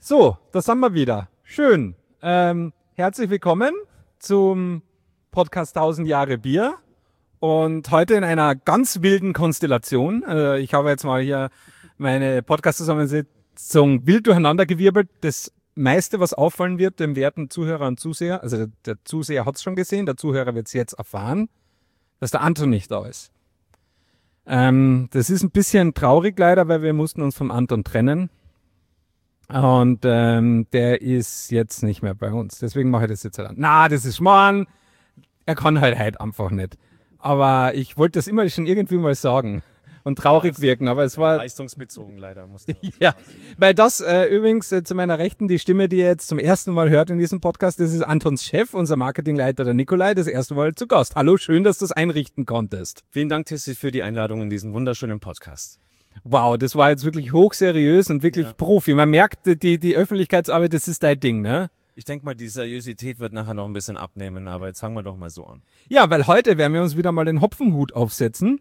So, da sind wir wieder. Schön. Herzlich willkommen zum Podcast 1000 Jahre Bier. Und heute in einer ganz wilden Konstellation. Ich habe jetzt mal hier meine Podcast-Zusammensetzung wild durcheinandergewirbelt. Das meiste, was auffallen wird, dem werten Zuhörer und Zuseher, also der Zuseher hat es schon gesehen, der Zuhörer wird es jetzt erfahren, dass der Anton nicht da ist. Das ist ein bisschen traurig leider, weil wir mussten uns vom Anton trennen. Und der ist jetzt nicht mehr bei uns. Deswegen mache ich das jetzt halt an. Na, das ist Schmarrn. Er kann halt einfach nicht. Aber ich wollte das immer schon irgendwie mal sagen und traurig wirken. Aber es war leistungsbezogen leider. Musste ja, weil das übrigens zu meiner Rechten, die Stimme, die ihr jetzt zum ersten Mal hört in diesem Podcast, das ist Antons Chef, unser Marketingleiter, der Nikolai, das erste Mal zu Gast. Hallo, schön, dass du es einrichten konntest. Vielen Dank, Tissi, für die Einladung in diesen wunderschönen Podcast. Wow, das war jetzt wirklich hochseriös und wirklich Profi. Man merkt, die Öffentlichkeitsarbeit, das ist dein Ding, ne? Ich denke mal, die Seriosität wird nachher noch ein bisschen abnehmen, aber jetzt fangen wir doch mal so an. Ja, weil heute werden wir uns wieder mal den Hopfenhut aufsetzen.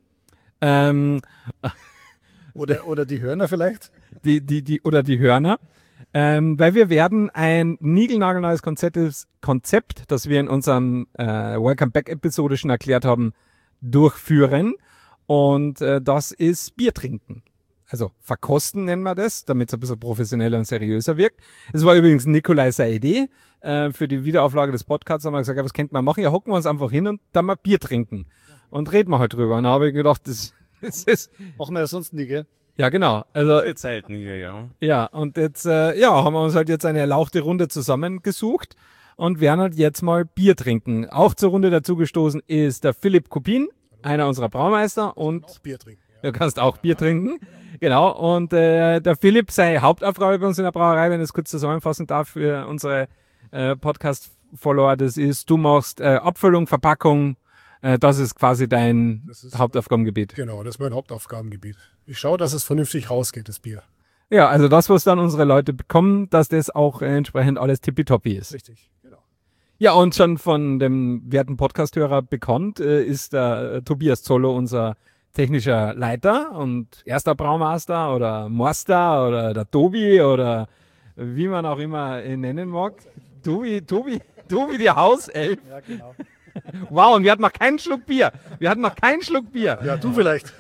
Oder die Hörner vielleicht? Oder die Hörner. Weil wir werden ein niegelnagelneues Konzept, das wir in unserem Welcome Back Episode schon erklärt haben, durchführen. Und das ist Bier trinken. Also verkosten nennen wir das, damit es ein bisschen professioneller und seriöser wirkt. Es war übrigens Nikolai seine Idee. Für die Wiederauflage des Podcasts haben wir gesagt, ja, was könnte man machen? Ja, hocken wir uns einfach hin und dann mal Bier trinken. Und reden wir halt drüber. Und da habe ich gedacht, das ist... Machen wir ja sonst nie, gell? Ja, genau. Also Jetzt selten hier, ja. Ja, und jetzt haben wir uns halt jetzt eine erlauchte Runde zusammengesucht und werden halt jetzt mal Bier trinken. Auch zur Runde dazugestoßen ist der Philipp Kupin, einer unserer Braumeister. Und auch Bier trinken. Du kannst auch Bier trinken. Genau. Und der Philipp, seine Hauptaufgabe bei uns in der Brauerei, wenn ich es kurz zusammenfassen darf für unsere Podcast-Follower, das ist, du machst Abfüllung, Verpackung. Das ist quasi dein Hauptaufgabengebiet. Genau, das ist mein Hauptaufgabengebiet. Ich schaue, dass es vernünftig rausgeht, das Bier. Ja, also das, was dann unsere Leute bekommen, dass das auch entsprechend alles tippitoppi ist. Richtig, genau. Ja, und schon von dem werten Podcast-Hörer bekannt ist der Tobias Zollo, unser technischer Leiter und erster Braumeister oder Master oder der Tobi oder wie man auch immer ihn nennen mag. Tobi, die Hauself. Ja, genau. Wow, und wir hatten noch keinen Schluck Bier. Ja, du vielleicht.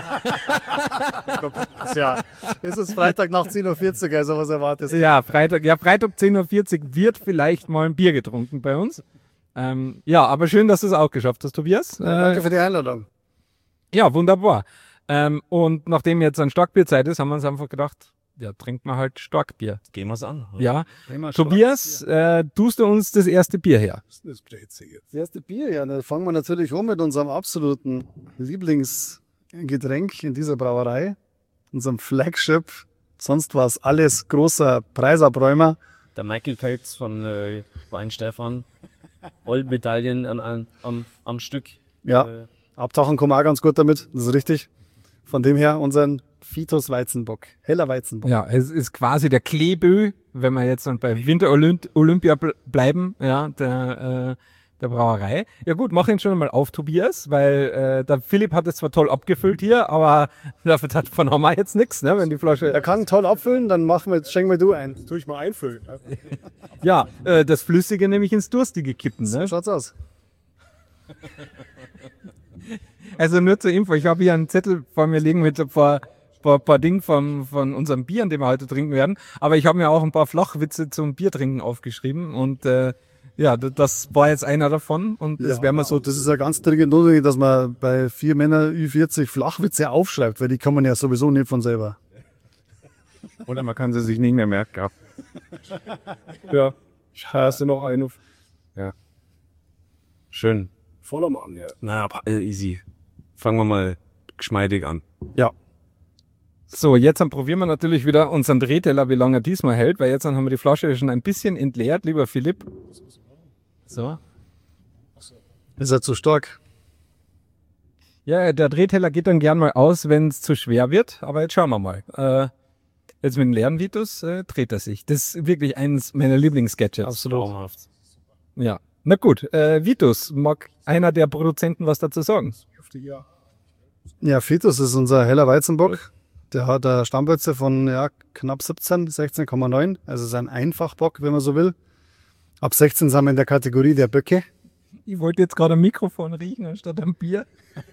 Es ist Freitag nach 10.40 Uhr, also was erwartest du? Ja, Freitag 10.40 Uhr wird vielleicht mal ein Bier getrunken bei uns. Aber schön, dass du es auch geschafft hast, Tobias. Danke für die Einladung. Ja, wunderbar. Und nachdem jetzt ein Starkbierzeit ist, haben wir uns einfach gedacht, ja, trinkt man halt Starkbier. Gehen wir es an. Ja. Tobias, tust du uns das erste Bier her? Das erste Bier, ja, da fangen wir natürlich an mit unserem absoluten Lieblingsgetränk in dieser Brauerei, unserem Flagship. Sonst war es alles großer Preisabräumer. Der Michael Phelps von Weinstefan. Goldmedaillen am Stück. Ja, abtauchen kommen wir auch ganz gut damit, das ist richtig. Von dem her unseren Vitus Weizenbock, heller Weizenbock. Ja, es ist quasi der Klebö, wenn wir jetzt dann bei Winter Olympia bleiben, ja, der Brauerei. Ja gut, mach ihn schon mal auf, Tobias, weil der Philipp hat es zwar toll abgefüllt hier, aber davon haben wir jetzt nichts, ne, wenn die Flasche... Er kann toll abfüllen, dann schenken wir du ein. Das tue ich mal einfüllen. Ja, das Flüssige nämlich ins Durstige kippen, ne? So schaut's aus. Also nur zur Info, ich habe hier einen Zettel vor mir liegen mit ein paar Dingen von unserem Bier, den wir heute trinken werden. Aber ich habe mir auch ein paar Flachwitze zum Biertrinken aufgeschrieben und das war jetzt einer davon und das werden wir so... Das ist ja ganz dringend notwendig, dass man bei 4 Männern Ü40 Flachwitze aufschreibt, weil die kann man ja sowieso nicht von selber. Oder man kann sie sich nicht mehr merken. Ja, ich hasse noch eine. Ja. Schön. Voller Mann, ja. Na, easy. Fangen wir mal geschmeidig an. Ja. So, jetzt probieren wir natürlich wieder unseren Drehteller, wie lange er diesmal hält, weil jetzt haben wir die Flasche schon ein bisschen entleert, lieber Philipp. So. Ist er zu stark? Ja, der Drehteller geht dann gern mal aus, wenn es zu schwer wird, aber jetzt schauen wir mal. Jetzt mit dem leeren Vitus dreht er sich. Das ist wirklich eines meiner Lieblingssketches. Absolut. Traumhaft. Ja. Na gut, Vitus, mag einer der Produzenten was dazu sagen? Ja, Vitus ist unser heller Weizenbock. Der hat eine Stammplätze von knapp 17, 16,9. Also ist ein Einfachbock, wenn man so will. Ab 16 sind wir in der Kategorie der Böcke. Ich wollte jetzt gerade ein Mikrofon riechen anstatt ein Bier.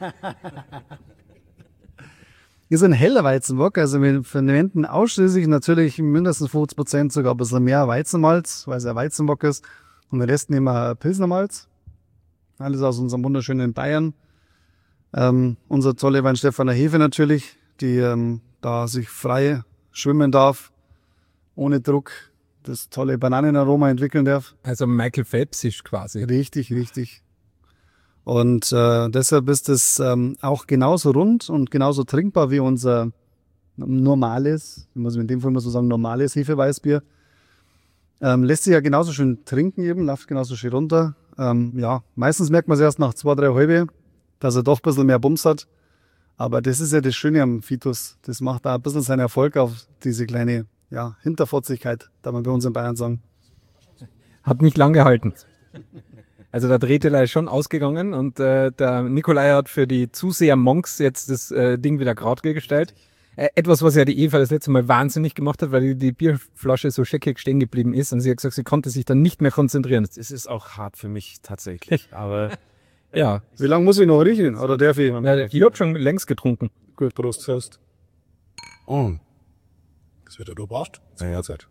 Ist ein heller Weizenbock, also wir verwenden ausschließlich natürlich mindestens 50%, sogar ein bisschen mehr Weizenmalz, weil es ein Weizenbock ist. Und den Rest nehmen wir Pilsnermalz. Alles aus unserem wunderschönen Bayern. Unser tolle Weinstefaner Hefe natürlich, die da sich frei schwimmen darf, ohne Druck, das tolle Bananenaroma entwickeln darf. Also Michael Phelps ist quasi. Richtig, richtig. Und deshalb ist es auch genauso rund und genauso trinkbar wie unser normales, ich muss in dem Fall mal so sagen, normales Hefeweißbier. Lässt sich ja genauso schön trinken eben, läuft genauso schön runter. Meistens merkt man es erst nach 2, 3 Halbe, dass er doch ein bisschen mehr Bums hat. Aber das ist ja das Schöne am Vitus. Das macht da ein bisschen seinen Erfolg auf diese kleine Hinterfotzigkeit, da man bei uns in Bayern sagen. Hat nicht lang gehalten. Also der Drehteler ist schon ausgegangen und der Nikolai hat für die Zuseher-Monks jetzt das Ding wieder gerade gestellt. Etwas, was ja die Eva das letzte Mal wahnsinnig gemacht hat, weil die Bierflasche so scheckig stehen geblieben ist und sie hat gesagt, sie konnte sich dann nicht mehr konzentrieren. Es ist auch hart für mich tatsächlich, aber Ja, Wie lange muss ich noch riechen? Oder darf ich? ich habe schon längst getrunken. Gut, Prost, Fest. Oh. Das wird ja durchbracht. Zeit.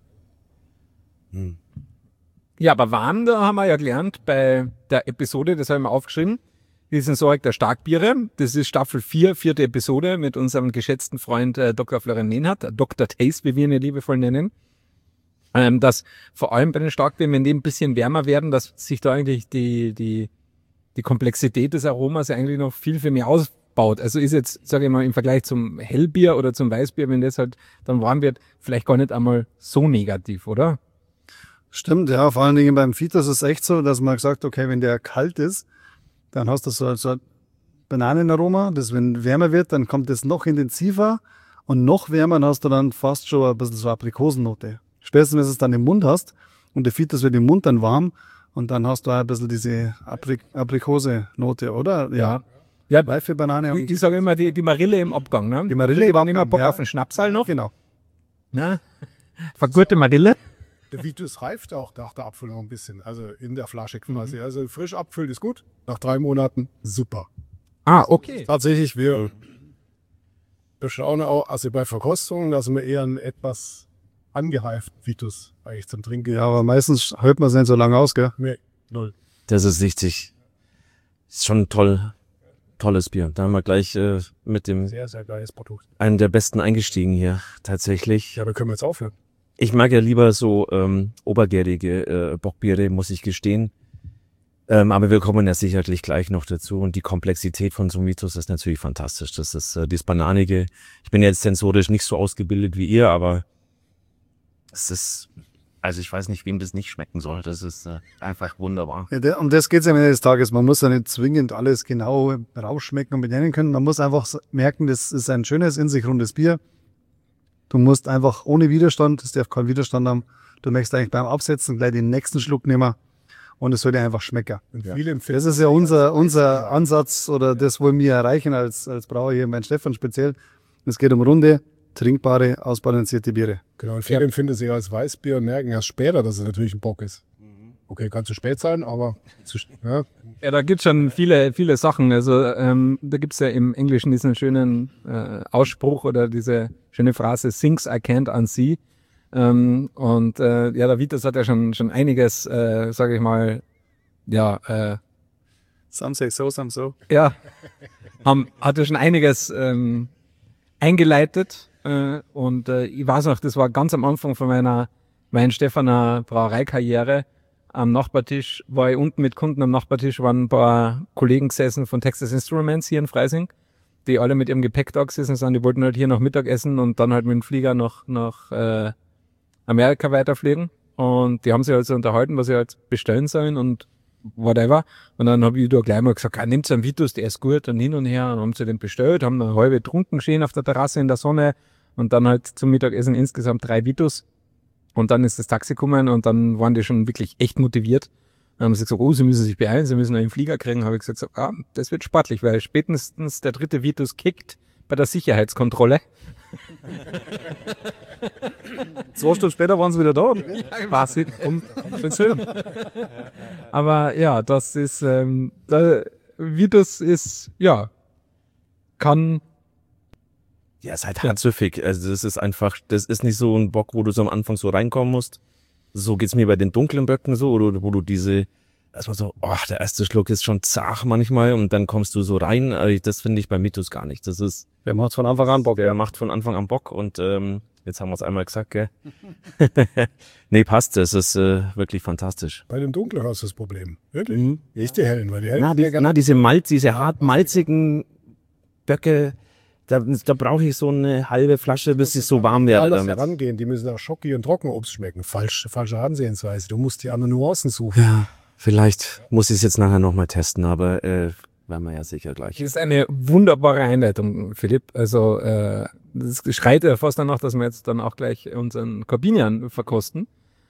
Ja, aber Wein, da haben wir ja gelernt bei der Episode, das habe ich mir aufgeschrieben, die Sensorik der Starkbiere. Das ist Staffel 4, 4. Episode mit unserem geschätzten Freund Dr. Florian Mehnhardt, Dr. Taste, wie wir ihn ja liebevoll nennen. Dass vor allem bei den Starkbieren, wenn die ein bisschen wärmer werden, dass sich da eigentlich die Komplexität des Aromas ja eigentlich noch viel mehr ausbaut. Also ist jetzt, sage ich mal, im Vergleich zum Hellbier oder zum Weißbier, wenn das halt dann warm wird, vielleicht gar nicht einmal so negativ, oder? Stimmt, ja. Vor allen Dingen beim Vitus ist es echt so, dass man sagt, okay, wenn der kalt ist, dann hast du so ein Bananenaroma. Das, wenn wärmer wird, dann kommt das noch intensiver. Und noch wärmer, dann hast du dann fast schon ein bisschen so Aprikosennote. Spätestens, wenn du es dann im Mund hast und der Vitus wird im Mund dann warm und dann hast du auch ein bisschen diese Aprikose-Note, oder? Ja. Ja, Reife Banane. ich sage immer die Marille im Abgang, ne? Die Marille die waren im immer Abgang, Bock auf den Schnapsal noch. Genau. Ne? Vergurte Marille. Der Vitus reift auch nach der Abfüllung ein bisschen. Also in der Flasche quasi. Also frisch abfüllen ist gut. Nach 3 Monaten super. Ah, okay. Tatsächlich, wir schauen auch, also bei Verkostungen, dass wir eher einen etwas angereiften Vitus eigentlich zum Trinken. Ja, aber meistens hält man es nicht so lange aus, gell? Nee, 0. das ist wichtig. Ist schon tolles Bier. Da haben wir gleich mit dem Sehr, sehr geiles Produkt. einen der besten eingestiegen hier, tatsächlich. Ja, da können wir jetzt aufhören. Ich mag ja lieber so obergärige Bockbiere, muss ich gestehen. Aber wir kommen ja sicherlich gleich noch dazu. Und die Komplexität von so einem Vitus ist natürlich fantastisch. Das ist dieses Bananige. Ich bin jetzt sensorisch nicht so ausgebildet wie ihr, aber es ist, also ich weiß nicht, wem das nicht schmecken soll. Das ist einfach wunderbar. Ja, um das geht es am Ende des Tages. Man muss ja nicht zwingend alles genau rausschmecken und benennen können. Man muss einfach merken, das ist ein schönes, in sich rundes Bier. Du musst einfach ohne Widerstand, es darf keinen Widerstand haben, du möchtest eigentlich beim Absetzen gleich den nächsten Schluck nehmen und es soll dir einfach schmecken. Und viele empfehlen Das ist ja unser Ansatz oder das wollen wir erreichen als Brauer hier in Weinstefan speziell. Es geht um runde, trinkbare, ausbalancierte Biere. Genau, und viele empfinden sich als Weißbier und merken erst später, dass es natürlich ein Bock ist. Okay, kann zu spät sein, aber ja. Ja, da gibt's schon viele Sachen. Also da gibt's ja im Englischen diesen schönen Ausspruch oder diese schöne Phrase, Things I can't unsee. Der Vitus hat ja schon einiges, sage ich mal, Some say so, some so. ja, hat ja schon einiges eingeleitet. Ich weiß noch, das war ganz am Anfang von meiner Weinstefaner Brauereikarriere. Am Nachbartisch war ich unten mit Kunden, am Nachbartisch waren ein paar Kollegen gesessen von Texas Instruments hier in Freising, die alle mit ihrem Gepäck da gesessen sind. Die wollten halt hier noch Mittag essen und dann halt mit dem Flieger nach Amerika weiterfliegen. Und die haben sich also unterhalten, was sie halt bestellen sollen und whatever. Und dann habe ich da gleich mal gesagt, nehmt einen Vitus, der ist gut und hin und her. Und haben sie den bestellt, haben eine halbe trunken stehen auf der Terrasse in der Sonne und dann halt zum Mittagessen insgesamt 3 Vitus. Und dann ist das Taxi gekommen und dann waren die schon wirklich echt motiviert. Dann haben sie gesagt, sie müssen sich beeilen, sie müssen einen Flieger kriegen. Habe ich gesagt, das wird sportlich, weil spätestens der 3. Vitus kickt bei der Sicherheitskontrolle. 2 Stunden später waren sie wieder da. Quasi. Aber ja, das ist, Vitus ist, ja, kann. Ja, ist halt herzhüffig. Also das ist einfach, das ist nicht so ein Bock, wo du so am Anfang so reinkommen musst. So geht's mir bei den dunklen Böcken so, oder wo du diese, erstmal so, der erste Schluck ist schon zart manchmal und dann kommst du so rein. Also das finde ich bei Vitus gar nicht. Das ist, Der macht von Anfang an Bock. der macht von Anfang an Bock und jetzt haben wir es einmal gesagt, gell? Nee, passt. Das ist wirklich fantastisch. Bei den dunklen hast du das Problem. Wirklich? Nicht die hellen, weil die hellen. Diese hart malzigen Böcke, da brauche ich so eine halbe Flasche, bis es so warm wird. Alles herangehen, die müssen auch Schocki und Trockenobst schmecken. Falsche Ansehensweise. Du musst die anderen Nuancen suchen. Ja, vielleicht muss ich es jetzt nachher nochmal testen, aber werden wir ja sicher gleich. Das ist eine wunderbare Einleitung, Philipp. Also das schreit ja fast danach, dass wir jetzt dann auch gleich unseren Corbinian verkosten.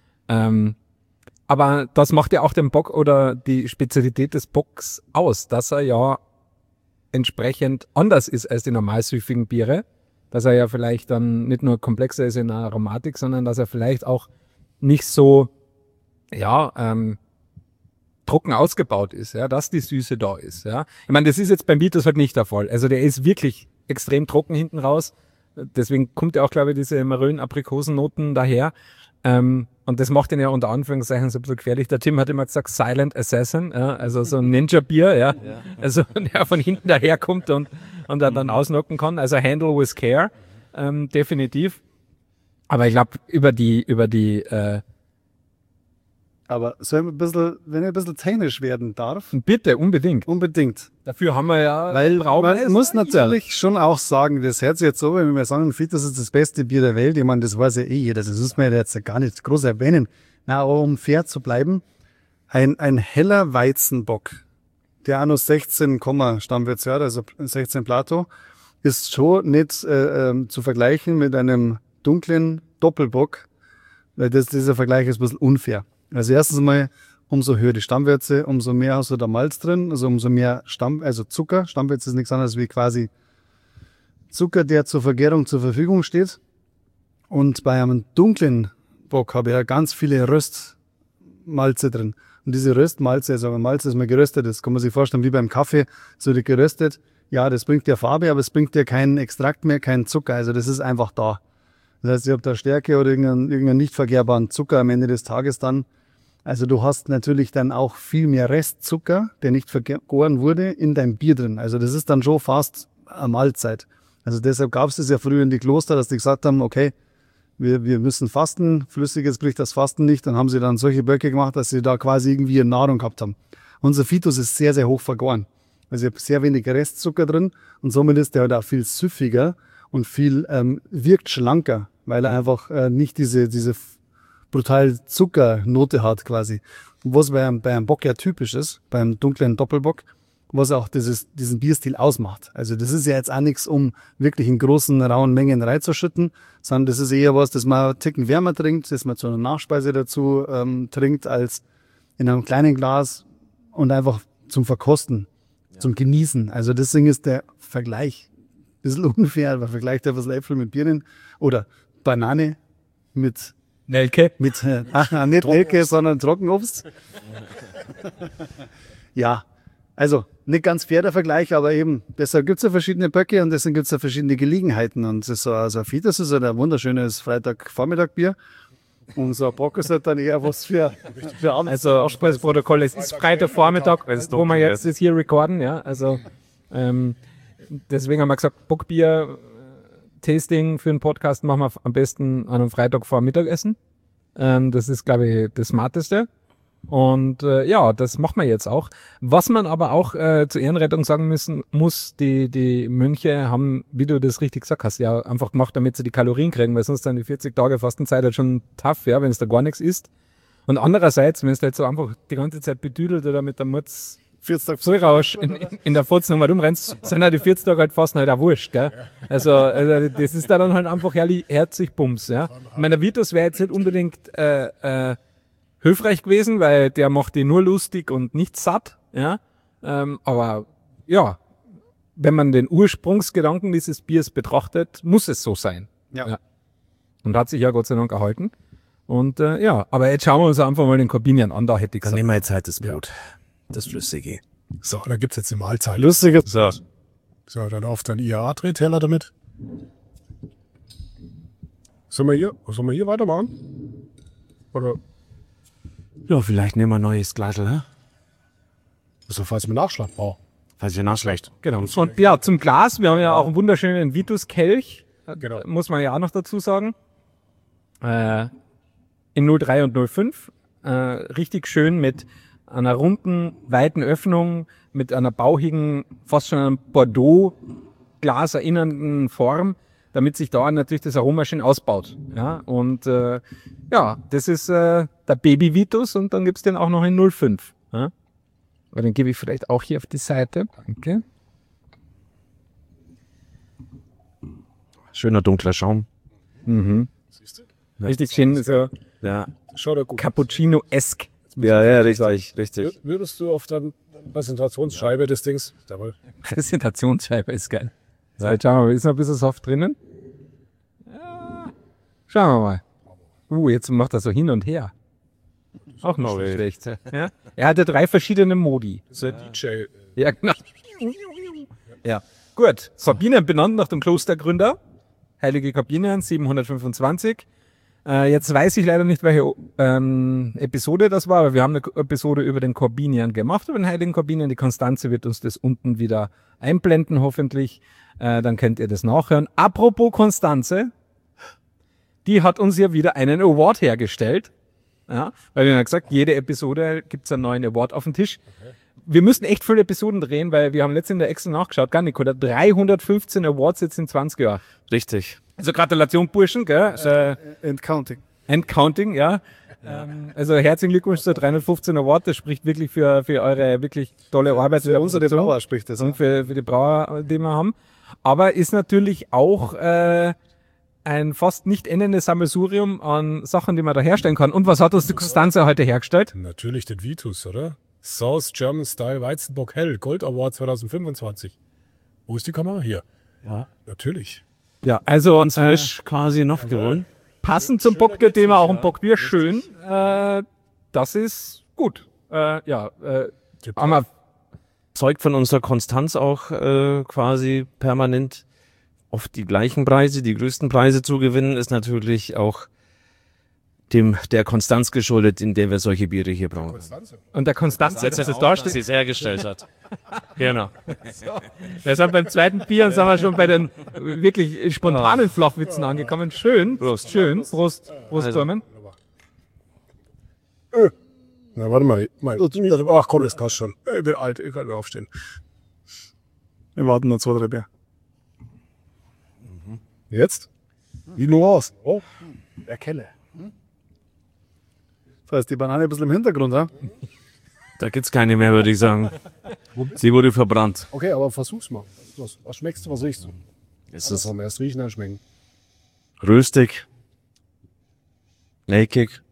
Aber das macht ja auch den Bock oder die Spezialität des Bocks aus, dass er ja entsprechend anders ist als die normalsüffigen Biere. Dass er ja vielleicht dann nicht nur komplexer ist in der Aromatik, sondern dass er vielleicht auch nicht so, trocken ausgebaut ist, ja, dass die Süße da ist, ja. Ich meine, das ist jetzt beim Vitus halt nicht der Fall. Also der ist wirklich extrem trocken hinten raus. Deswegen kommt ja auch, glaube ich, diese Marön-Aprikosennoten daher. Und das macht ihn ja unter Anführungszeichen so ein bisschen gefährlich. Der Tim hat immer gesagt, Silent Assassin, ja, also so ein Ninja-Bier, ja. Also der von hinten daherkommt und dann ausnocken kann. Also handle with care, definitiv. Aber ich glaube, über die Aber wenn ich ein bisschen technisch werden darf, bitte, unbedingt. Dafür haben wir ja Weil Raum. man muss natürlich schon auch sagen, das hört sich jetzt so, wenn wir sagen, Vitus ist das beste Bier der Welt. Ich meine, das weiß ja eh jeder, das muss man ja jetzt gar nicht groß erwähnen. Na, aber um fair zu bleiben, ein heller Weizenbock, der auch noch 16, Stammwirtswert, also 16 Plato, ist schon nicht zu vergleichen mit einem dunklen Doppelbock, weil dieser Vergleich ist ein bisschen unfair. Also erstens mal, umso höher die Stammwürze, umso mehr hast du da Malz drin, also umso mehr Zucker. Stammwürze ist nichts anderes wie quasi Zucker, der zur Vergärung zur Verfügung steht. Und bei einem dunklen Bock habe ich ja ganz viele Röstmalze drin. Und diese Röstmalze, also ein Malz, das mal geröstet ist, kann man sich vorstellen, wie beim Kaffee, so wird geröstet. Ja, das bringt dir Farbe, aber es bringt dir keinen Extrakt mehr, keinen Zucker. Also das ist einfach da. Das heißt, ich habe da Stärke oder irgendeinen nicht vergärbaren Zucker am Ende des Tages dann. Also du hast natürlich dann auch viel mehr Restzucker, der nicht vergoren wurde, in deinem Bier drin. Also das ist dann schon fast eine Mahlzeit. Also deshalb gab es das ja früher in die Kloster, dass die gesagt haben, okay, wir müssen fasten, Flüssiges bricht das Fasten nicht. Dann haben sie dann solche Böcke gemacht, dass sie da quasi irgendwie eine Nahrung gehabt haben. Unser Vitus ist sehr, sehr hoch vergoren. Also ich habe sehr wenig Restzucker drin und somit ist der halt auch viel süffiger und viel wirkt schlanker, weil er einfach nicht diese brutal Zuckernote hat quasi. Was bei einem Bock ja typisch ist, beim dunklen Doppelbock, was auch diesen Bierstil ausmacht. Also das ist ja jetzt auch nichts, um wirklich in großen, rauen Mengen reinzuschütten, sondern das ist eher was, das man einen Ticken wärmer trinkt, das man zu einer Nachspeise dazu trinkt, als in einem kleinen Glas und einfach zum Verkosten, zum Genießen. Also deswegen ist der Vergleich ein bisschen unfair, weil vergleicht er was Äpfel mit Birnen oder Banane mit Nelke. nicht Nelke, sondern Trockenobst. Ja, also nicht ganz fair der Vergleich, aber eben, deshalb gibt's ja verschiedene Böcke und deswegen gibt's ja verschiedene Gelegenheiten. Und das ist so, also Vitus ist ja ein wunderschönes Freitagvormittagbier. Und so ein Bock ist halt dann eher was für Abend. Also Ausspracheprotokoll, es ist Freitagvormittag, wo wir jetzt das hier recorden, ja. Also deswegen haben wir gesagt, Bockbier Tasting für einen Podcast machen wir am besten an einem Freitag vor Mittagessen. Das ist, glaube ich, das Smarteste. Und ja, das machen wir jetzt auch. Was man aber auch zur Ehrenrettung sagen muss, die Mönche haben, wie du das richtig gesagt hast, ja einfach gemacht, damit sie die Kalorien kriegen, weil sonst dann die 40 Tage Fastenzeit halt schon tough, ja, wenn es da gar nichts isst. Und andererseits, wenn es halt so einfach die ganze Zeit bedüdelt oder mit der Mutz 40 Tage Vollrausch in der Furzen nochmal rumrennst, sind halt die 40 Tage halt fast halt auch wurscht, gell? Also das ist da dann halt einfach herzig Bums, ja. Ich meine, der Vitus wäre jetzt nicht unbedingt hilfreich gewesen, weil der macht die nur lustig und nicht satt, ja. Aber ja, wenn man den Ursprungsgedanken dieses Biers betrachtet, muss es so sein. Ja. Und hat sich ja Gott sei Dank erhalten. Und aber jetzt schauen wir uns einfach mal den Corbinian an, da hätte ich Dann gesagt. nehmen wir jetzt halt das Blut. Das Flüssige. So, da gibt's jetzt die Mahlzeit. Lustige. So. So, dann auf den IAA-Drehteller damit. Sollen wir hier weitermachen? Oder, Ja, vielleicht nehmen wir ein neues Glas, ne? also falls wir Nachschlag brauchen. Falls ihr nachschlägt. Genau. Und ja, zum Glas, wir haben ja auch einen wunderschönen Vitus-Kelch, Genau. muss man ja auch noch dazu sagen. In 03 und 05. Richtig schön mit einer runden, weiten Öffnung, mit einer bauchigen, fast schon an Bordeaux-Glas erinnernden Form, damit sich da natürlich das Aroma schön ausbaut. Ja, und das ist der Baby Vitus und dann gibt's den auch noch in 05. Ja? Aber den gebe ich vielleicht auch hier auf die Seite. Danke. Schöner dunkler Schaum. Siehst du? Richtig schön, so Ja. Schaut ja gut. Cappuccino-esque. Ja, richtig. Würdest du auf der Präsentationsscheibe des Dings, jawohl, Präsentationsscheibe ist geil. So, jetzt schauen wir mal, ist noch ein bisschen Saft drinnen? Ja. Schauen wir mal. Jetzt macht er so hin und her. Auch noch nicht schlecht. Ja? Er hatte 3 verschiedene Modi. das ist der DJ. Ja, genau. Ja, gut. Corbinian benannt nach dem Klostergründer. Heilige Corbinian, 725. Jetzt weiß ich leider nicht, welche Episode das war, aber wir haben eine Episode über den Corbinian gemacht, über den Heiligen Corbinian. Die Konstanze wird uns das unten wieder einblenden, hoffentlich. Dann könnt ihr das nachhören. Apropos Konstanze, die hat uns ja wieder einen Award hergestellt. Ja, weil wir haben gesagt, jede Episode gibt's einen neuen Award auf den Tisch. Wir müssen echt viele Episoden drehen, weil wir haben letztens in der Excel nachgeschaut, gar nicht, oder 315 Awards jetzt in 20 Jahren. Richtig. Also Gratulation, Burschen, gell? And counting. And counting, ja. Also herzlichen Glückwunsch zur 315 Award, das spricht wirklich für eure wirklich tolle Arbeit. Für unsere Brauer spricht das. Und für die Brauer, die wir haben. Aber ist natürlich auch ein fast nicht endendes Sammelsurium an Sachen, die man da herstellen kann. Und was hat uns die Konstanze heute hergestellt? Natürlich den Vitus, oder? South German Style Weizenbock Hell, Gold Award 2025. Wo ist die Kamera? Hier. Ja. Natürlich. Ja, also Frisch quasi noch gewonnen. passend zum Bockbier-Thema auch ein Bockbier, schön. Das ist gut. Haben wir Zeugt von unserer Konstanz auch quasi permanent oft die gleichen Preise, die größten Preise zu gewinnen, ist natürlich auch der Konstanz geschuldet, in der wir solche Biere hier brauchen. und der Konstanze, das das darstellt, sie es hergestellt hat. Genau. Deshalb beim zweiten Bier sind wir schon bei den wirklich spontanen Flachwitzen angekommen. Schön, Prost. schön, Prost, Also. Dormen. Na, warte mal. Ach komm, das passt schon. Ich bin alt, ich kann nur aufstehen. Wir warten noch 2, 3 Bier. Jetzt? Wie nur aus? Oh, der Kelle. Das heißt, die Banane ein bisschen im Hintergrund, ja? Da gibt's keine mehr, würde ich sagen. Sie wurde verbrannt. Okay, aber versuch's mal. Was schmeckst du, was riechst du? Es Das ist haben wir erst riechen, dann schmecken. röstig, nakig,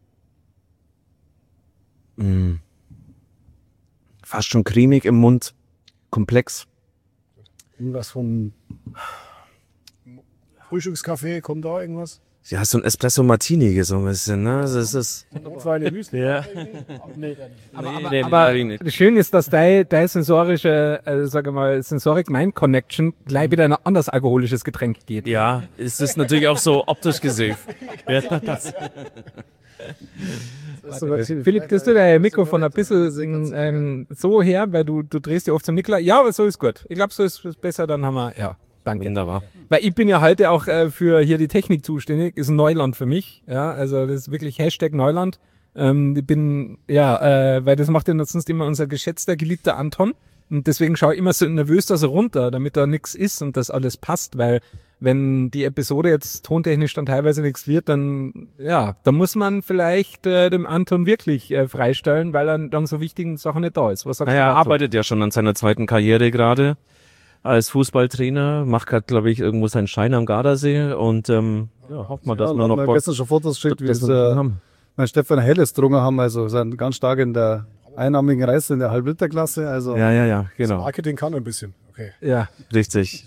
fast schon cremig im Mund, komplex. Irgendwas von Frühstückskaffee, kommt da irgendwas? Ja, so ein Espresso Martini so ein bisschen, ne? Das ist Feine Müsli. ja. Aber schön ist, dass deine sensorische, sage mal, Sensorik-Mind-Connection gleich wieder ein anderes alkoholisches Getränk geht. Ja, es ist natürlich auch so optisch gesehen. Philipp, kriegst du dein Mikrofon ein bisschen so her, weil du drehst dich oft zum Nikola. Ja, aber so ist gut. Ich glaube, so ist es besser, dann haben wir, ja, danke. Wunderbar. Weil ich bin ja heute auch für hier die Technik zuständig, ist ein Neuland für mich. Ja, also das ist wirklich Hashtag Neuland. Ich bin, weil das macht ja sonst immer unser geschätzter, geliebter Anton. Und deswegen schaue ich immer so nervös da so runter, damit da nichts ist und das alles passt, weil wenn die Episode jetzt tontechnisch dann teilweise nichts wird, dann, ja, da muss man vielleicht dem Anton wirklich freistellen, weil er dann so wichtigen Sachen nicht da ist. Was sagst Naja, er du dazu? arbeitet ja schon an seiner zweiten Karriere gerade als Fußballtrainer, macht gerade, glaube ich, irgendwo seinen Schein am Gardasee und hofft mal, dass wir noch Wir gestern schon Fotos geschickt, wie das es mein Stefan Helles drungen haben, also sind ganz stark in der einarmigen Reise in der Halbliterklasse. Also Ja, Das genau. Marketing kann ein bisschen. Okay. Ja. Richtig.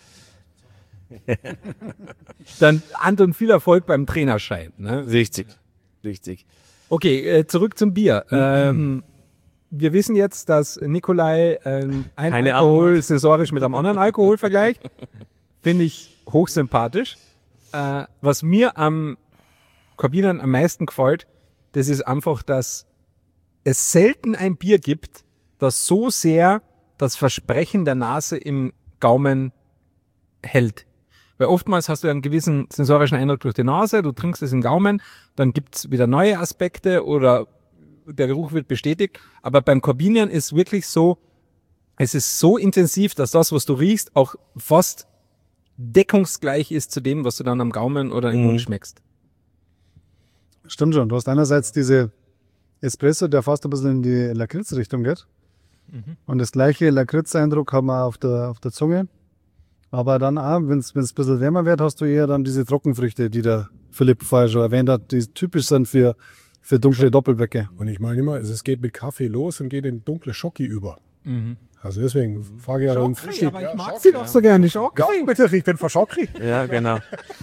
Dann Anton, viel Erfolg beim Trainerschein. Ne? Richtig. Richtig. Okay, zurück zum Bier. Wir wissen jetzt, dass Nikolai ein Keine Alkohol sensorisch mit einem anderen Alkohol vergleicht. Finde ich hochsympathisch. Was mir am Corbinian am meisten gefällt, das ist einfach, dass es selten ein Bier gibt, das so sehr das Versprechen der Nase im Gaumen hält. Weil oftmals hast du einen gewissen sensorischen Eindruck durch die Nase, du trinkst es im Gaumen, dann gibt's wieder neue Aspekte oder der Geruch wird bestätigt. Aber beim Corbinian ist wirklich so, es ist so intensiv, dass das, was du riechst, auch fast deckungsgleich ist zu dem, was du dann am Gaumen oder im Mund schmeckst. Stimmt schon. Du hast einerseits diese Espresso, der fast ein bisschen in die Lakritz-Richtung geht. Und das gleiche Lakritz-Eindruck haben wir auf der Zunge. Aber dann auch, wenn es ein bisschen wärmer wird, hast du eher dann diese Trockenfrüchte, die der Philipp vorher schon erwähnt hat, die typisch sind für dunkle Doppelböcke. Und ich meine immer, es geht mit Kaffee los und geht in dunkle Schoki über. Also deswegen frage ich ja dann Frühstück. Aber ich mag sie doch so gerne. Schoki. Ja, bitte, ich bin verschockrig. Ja, genau.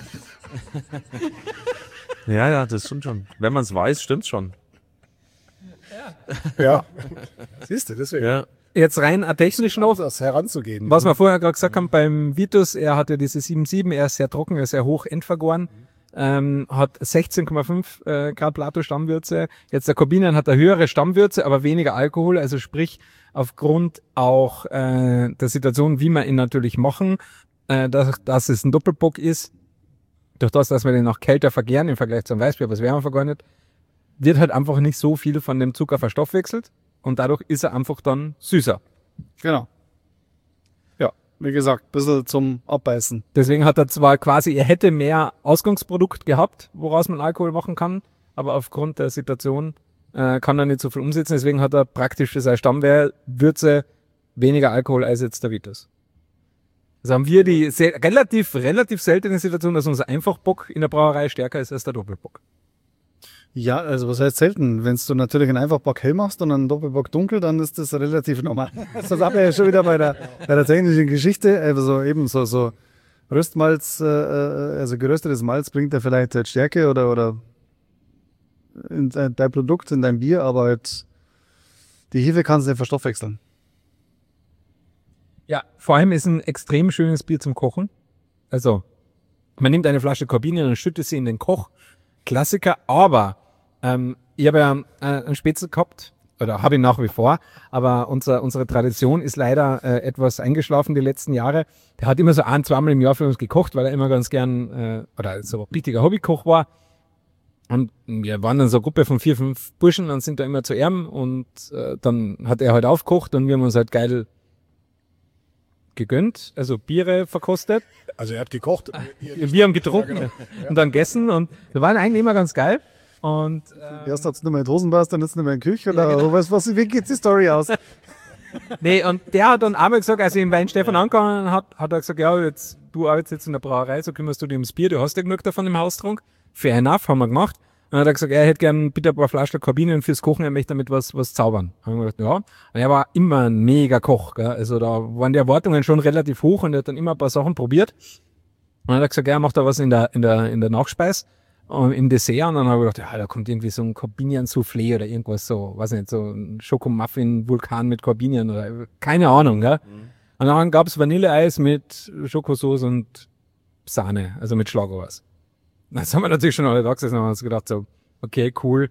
Ja, das stimmt schon. Wenn man es weiß, stimmt's schon. Ja. Siehst du, deswegen. Ja. Jetzt rein technisch noch, Das heranzugehen. was wir vorher gerade gesagt haben beim Vitus, er hat ja diese 7,7, er ist sehr trocken, er ist sehr hoch endvergoren, hat 16,5 Grad Plato-Stammwürze. Jetzt der Corbinian hat eine höhere Stammwürze, aber weniger Alkohol, also sprich aufgrund auch der Situation, wie wir ihn natürlich machen, dass es ein Doppelbock ist, durch das, dass wir den noch kälter vergären im Vergleich zum Weißbier, was wärmer vergoren wird halt einfach nicht so viel von dem Zucker verstoffwechselt und dadurch ist er einfach dann süßer. Genau. Ja, wie gesagt, ein bisschen zum Abbeißen. Deswegen hat er zwar quasi, er hätte mehr Ausgangsprodukt gehabt, woraus man Alkohol machen kann, aber aufgrund der Situation kann er nicht so viel umsetzen. Deswegen hat er praktisch für seine Stammwürze weniger Alkohol als jetzt der Vitus. Also haben wir die relativ seltene Situation, dass unser Einfachbock in der Brauerei stärker ist als der Doppelbock. Ja, also was heißt selten? Wenn du natürlich einen Einfachbock hell machst und einen Doppelbock dunkel, dann ist das relativ normal. Das haben wir ja schon wieder bei der technischen Geschichte. Also eben so Röstmalz, also geröstetes Malz bringt ja vielleicht halt Stärke oder in dein Produkt, in dein Bier, aber halt die Hefe kannst du nicht verstoffwechseln. Ja, vor allem ist ein extrem schönes Bier zum Kochen. Also, man nimmt eine Flasche Corbinian und schüttet sie in den Koch. Klassiker, aber ich habe ja einen Spätzle gehabt, oder habe ihn nach wie vor, aber unsere Tradition ist leider etwas eingeschlafen die letzten Jahre. Der hat immer so zweimal im Jahr für uns gekocht, weil er immer ganz gern, oder so ein richtiger Hobbykoch war. Und wir waren dann so eine Gruppe von 4, 5 Burschen und sind da immer zu ihm und dann hat er halt aufgekocht und wir haben uns halt geil gegönnt, also Biere verkostet. Also er hat gekocht. Wir haben getrunken und dann gegessen und wir waren eigentlich immer ganz geil. Und Erst hat's nicht mehr in die Hosenpass, dann ist nicht mehr in die Küche oder wie geht die Story aus? nee, und der hat dann einmal gesagt, als ich ihn bei Stefan angegangen hat er gesagt, ja, jetzt, du arbeitest jetzt in der Brauerei, so kümmerst du dich ums Bier, du hast ja genug davon im Haustrunk. Fair enough, haben wir gemacht. Und dann hat er gesagt, er hätte gern bitte ein paar Flaschen Corbinian fürs Kochen, er möchte damit was zaubern. Haben wir gedacht, ja. Und er war immer ein mega Koch, gell? Also da waren die Erwartungen schon relativ hoch und er hat dann immer ein paar Sachen probiert. Und dann hat er gesagt, ja, er macht da was in der Nachspeis und im Dessert. Und dann habe ich gedacht, ja, da kommt irgendwie so ein Corbinian-Soufflé oder irgendwas so, weiß nicht, so ein Schokomuffin-Vulkan mit Corbinian oder keine Ahnung, gell? Und dann gab's Vanilleeis mit Schokosauce und Sahne, also mit Schlagobers. Das haben wir natürlich schon alle da gesessen und haben uns gedacht so, okay, cool.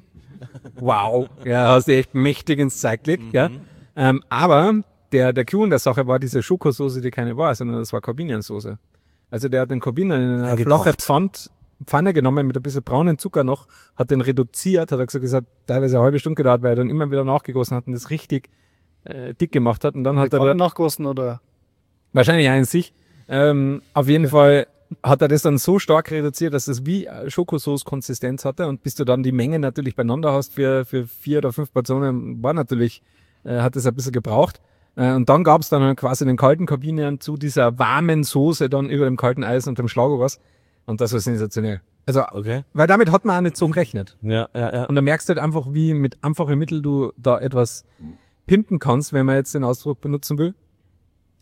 Wow, ja, hast du echt mächtig ins Zeug gelegt, ja. Aber der Clou in der Sache war diese Schokosoße, die keine war, sondern das war Corbinian-Soße. Also der hat den Corbinian in eine flache Pfanne genommen mit ein bisschen braunen Zucker noch, hat den reduziert, hat er gesagt, es hat teilweise eine halbe Stunde gedauert, weil er dann immer wieder nachgegossen hat und das richtig dick gemacht hat. Und dann hat er nachgossen oder? wahrscheinlich auch in sich. Auf jeden Fall hat er das dann so stark reduziert, dass es wie Schokosauce-Konsistenz hatte und bis du dann die Menge natürlich beieinander hast für 4 oder 5 Portionen, war natürlich, hat es ein bisschen gebraucht. Und dann gab es dann quasi den kalten Corbinian zu dieser warmen Soße dann über dem kalten Eis und dem Schlagobers und das war sensationell. Also, Okay. weil damit hat man auch nicht so gerechnet. Ja. Und da merkst du halt einfach, wie mit einfachen Mitteln du da etwas pimpen kannst, wenn man jetzt den Ausdruck benutzen will.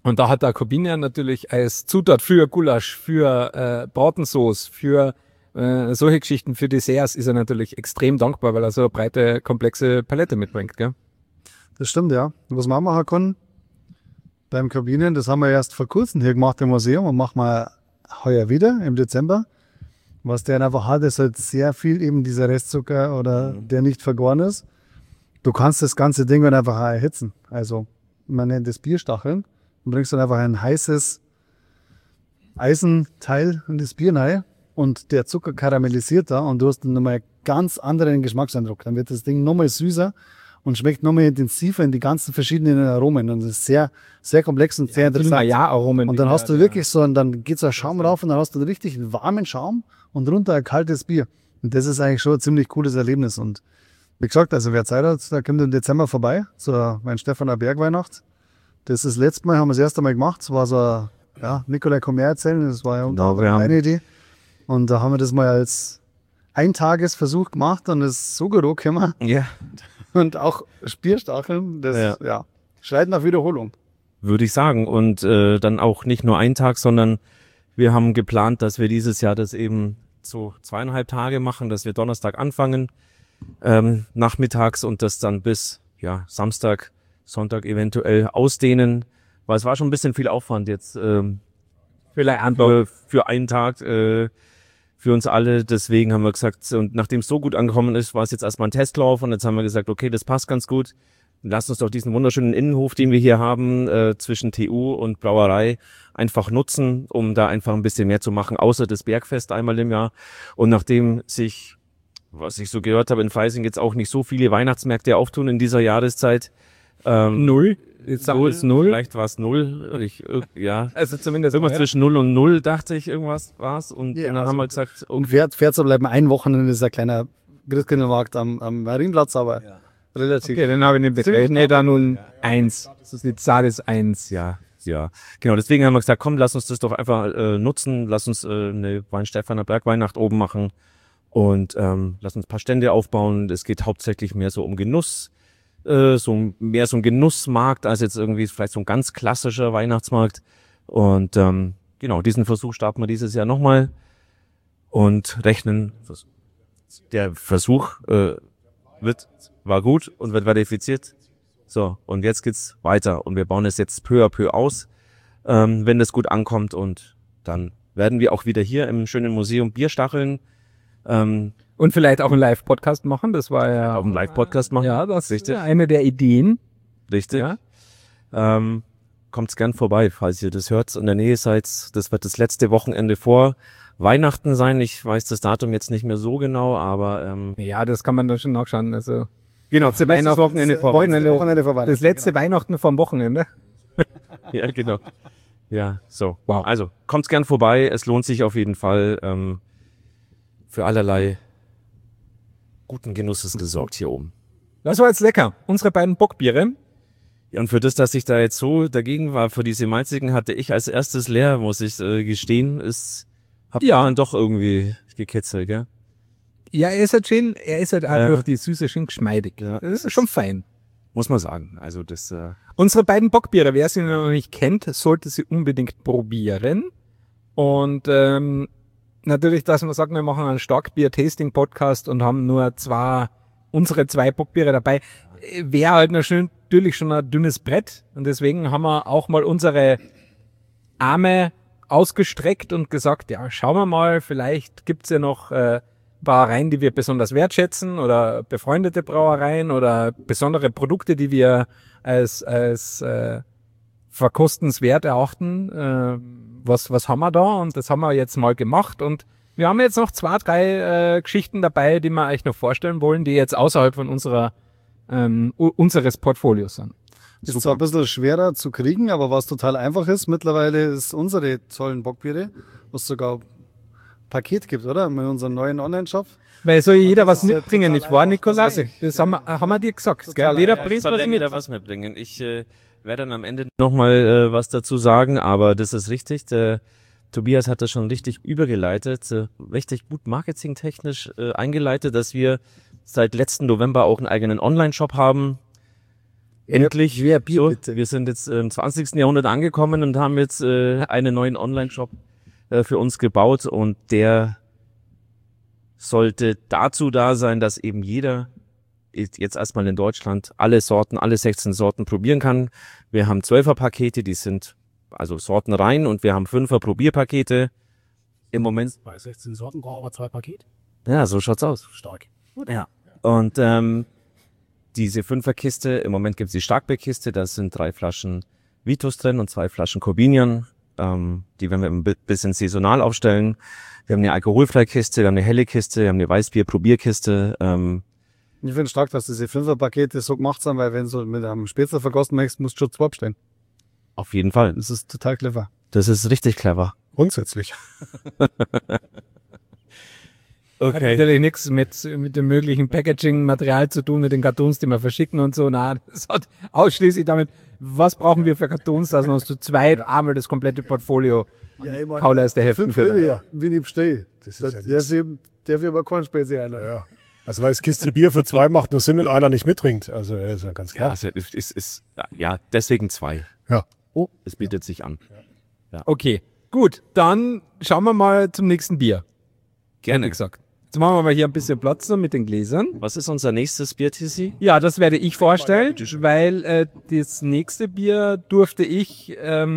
Und da hat der Corbinian natürlich als Zutat für Gulasch, für Bratensauce, für solche Geschichten, für Desserts ist er natürlich extrem dankbar, weil er so eine breite, komplexe Palette mitbringt, gell? Das stimmt, ja. Was wir auch machen können beim Corbinian, das haben wir erst vor kurzem hier gemacht im Museum und machen wir heuer wieder im Dezember. Was der einfach hat, ist halt sehr viel eben dieser Restzucker oder der nicht vergoren ist. Du kannst das ganze Ding halt einfach auch erhitzen. Also man nennt das Bierstacheln und bringst dann einfach ein heißes Eisenteil in das Bier rein und der Zucker karamellisiert da und du hast dann nochmal einen ganz anderen Geschmackseindruck. Dann wird das Ding nochmal süßer und schmeckt nochmal intensiver in die ganzen verschiedenen Aromen. Und das ist sehr, sehr komplex und sehr interessant. Ja, Aromen. Und dann hast du wirklich so, und dann geht so ein Schaum rauf und dann hast du einen richtig warmen Schaum und drunter ein kaltes Bier. Und das ist eigentlich schon ein ziemlich cooles Erlebnis. Und wie gesagt, also wer Zeit hat, der kommt im Dezember vorbei zur Weinstephaner Bergweihnacht. Das ist das letzte Mal, haben wir das erste Mal gemacht. Das war so, ja, Nikolai kann mehr erzählen, das war ja eine Idee. Und da haben wir das mal als Eintagesversuch gemacht und es ist so gut gekommen. Ja. Und auch Bierstacheln, das ja, schreit nach Wiederholung. Würde ich sagen. Und dann auch nicht nur einen Tag, sondern wir haben geplant, dass wir dieses Jahr das eben so 2,5 Tage machen, dass wir Donnerstag anfangen, nachmittags und das dann bis Samstag, Sonntag eventuell ausdehnen. Weil es war schon ein bisschen viel Aufwand jetzt für einen Tag für uns alle. Deswegen haben wir gesagt, und nachdem es so gut angekommen ist, war es jetzt erstmal ein Testlauf und jetzt haben wir gesagt, okay, das passt ganz gut. Lasst uns doch diesen wunderschönen Innenhof, den wir hier haben, zwischen TU und Brauerei einfach nutzen, um da einfach ein bisschen mehr zu machen, außer das Bergfest einmal im Jahr. Und nachdem sich, was ich so gehört habe, in Freising jetzt auch nicht so viele Weihnachtsmärkte auftun in dieser Jahreszeit. 0. Jetzt sagen wir es 0. Vielleicht war es 0. Also zumindest irgendwas zwischen 0 und 0, dachte ich, irgendwas war's. Und Ja, dann also haben wir gesagt, Und fair zu bleiben, ein Wochenende ist ein kleiner Christkindlmarkt am Marienplatz, aber relativ. Okay, dann habe ich nicht berechnet. Da 0,1. Das ist die Zahl ist 1. ja, genau. Deswegen haben wir gesagt, komm, lass uns das doch einfach nutzen. Lass uns eine Weinstephaner Bergweihnacht oben machen und lass uns ein paar Stände aufbauen. Es geht hauptsächlich mehr so um Genuss. Mehr so ein Genussmarkt als jetzt irgendwie vielleicht so ein ganz klassischer Weihnachtsmarkt. Und genau, diesen Versuch starten wir dieses Jahr nochmal und rechnen. Der Versuch war gut und wird verifiziert. So, und jetzt geht's weiter und wir bauen es jetzt peu à peu aus, wenn das gut ankommt und dann werden wir auch wieder hier im schönen Museum Bierstacheln Und vielleicht auch einen Live-Podcast machen. Das war ja auch einen Live-Podcast machen. Ja, das ist eine der Ideen. Richtig. Ja. Kommt's gern vorbei, falls ihr das hört, in der Nähe seid. Das wird das letzte Wochenende vor Weihnachten sein. Ich weiß das Datum jetzt nicht mehr so genau, aber Ja, das kann man dann schon nachschauen. Also genau, das Wochenende vor Weihnachten. das letzte Weihnachten vom Wochenende. Ja, genau. Ja, so. Wow. Also, kommt's gern vorbei. Es lohnt sich auf jeden Fall. Für allerlei guten Genusses gesorgt hier oben. Das war jetzt lecker. Unsere beiden Bockbiere. Ja, und für das, dass ich da jetzt so dagegen war, für diese malzigen hatte ich als erstes leer, muss ich gestehen. Hab dann doch irgendwie gekitzelt, gell? Ja, er ist halt auch durch die Süße schön geschmeidig. Ja. Das ist schon fein. Muss man sagen. Also das Unsere beiden Bockbiere, wer sie noch nicht kennt, sollte sie unbedingt probieren. Und natürlich, dass man sagt, wir machen einen Starkbier-Tasting-Podcast und haben nur unsere zwei Bockbiere dabei, wäre halt natürlich schon ein dünnes Brett. Und deswegen haben wir auch mal unsere Arme ausgestreckt und gesagt, ja, schauen wir mal, vielleicht gibt's ja noch Brauereien, die wir besonders wertschätzen oder befreundete Brauereien oder besondere Produkte, die wir als verkostenswert erachten. Was haben wir da? Und das haben wir jetzt mal gemacht und wir haben jetzt noch 2, 3 Geschichten dabei, die wir euch noch vorstellen wollen, die jetzt außerhalb von unseres Portfolios sind. Ist zwar ein bisschen schwerer zu kriegen, aber was total einfach ist, mittlerweile ist unsere tollen Bockbiere, was sogar ein Paket gibt, oder? Mit unserem neuen Online-Shop. Weil soll jeder was ist ja mitbringen, nicht wahr, Nikolaus? Das haben wir dir gesagt, gell? Jeder bringt was mit. was mitbringen. Ich werde dann am Ende nochmal was dazu sagen, aber das ist richtig. Der Tobias hat das schon richtig übergeleitet, richtig gut marketingtechnisch eingeleitet, dass wir seit letzten November auch einen eigenen Online-Shop haben. endlich. Wer Bier, So, bitte? wir sind jetzt im 20. Jahrhundert angekommen und haben jetzt einen neuen Online-Shop für uns gebaut und der sollte dazu da sein, dass eben jeder jetzt erstmal in Deutschland alle 16 Sorten probieren kann. Wir haben 12er-Pakete, die sind also Sorten rein und wir haben 5er-Probierpakete. Im Moment, Bei 16 Sorten brauchen wir 2 Pakete. ja, so schaut's aus. Stark. Ja. Und diese 5er-Kiste, im Moment gibt's die Starkbierkiste, da sind 3 Flaschen Vitus drin und 2 Flaschen Corbinian. Die werden wir ein bisschen saisonal aufstellen. Wir haben eine alkoholfreie Kiste, wir haben eine helle Kiste, wir haben eine Weißbier-Probierkiste. Ich finde stark, dass diese 5er-Pakete so gemacht sind, weil wenn du mit einem Spätzle verkosten möchtest, musst du schon 2 bestellen. Auf jeden Fall. Das ist total clever. Das ist richtig clever. Grundsätzlich. Hat natürlich nichts mit dem möglichen Packaging-Material zu tun, mit den Kartons, die wir verschicken und so. Nein, das hat ausschließlich damit, was brauchen wir für Kartons, dass wir uns zu zweit einmal das komplette Portfolio Paula ist der Heften für. Ja, wie ich bestehe. Das ist ja Der will aber kein Speziell. ja. Also weil es Kiste Bier für 2 macht, nur Sinn, wenn einer nicht mittrinkt. Also ist ja ganz Ja, klar. also ist ja, deswegen 2. Ja. Oh, es bietet sich an. Okay, gut, dann schauen wir mal zum nächsten Bier. Gerne. Wie gesagt. Jetzt machen wir mal hier ein bisschen Platz so mit den Gläsern. Was ist unser nächstes Bier, Tissi? Ja, das werde ich vorstellen, weil das nächste Bier durfte ich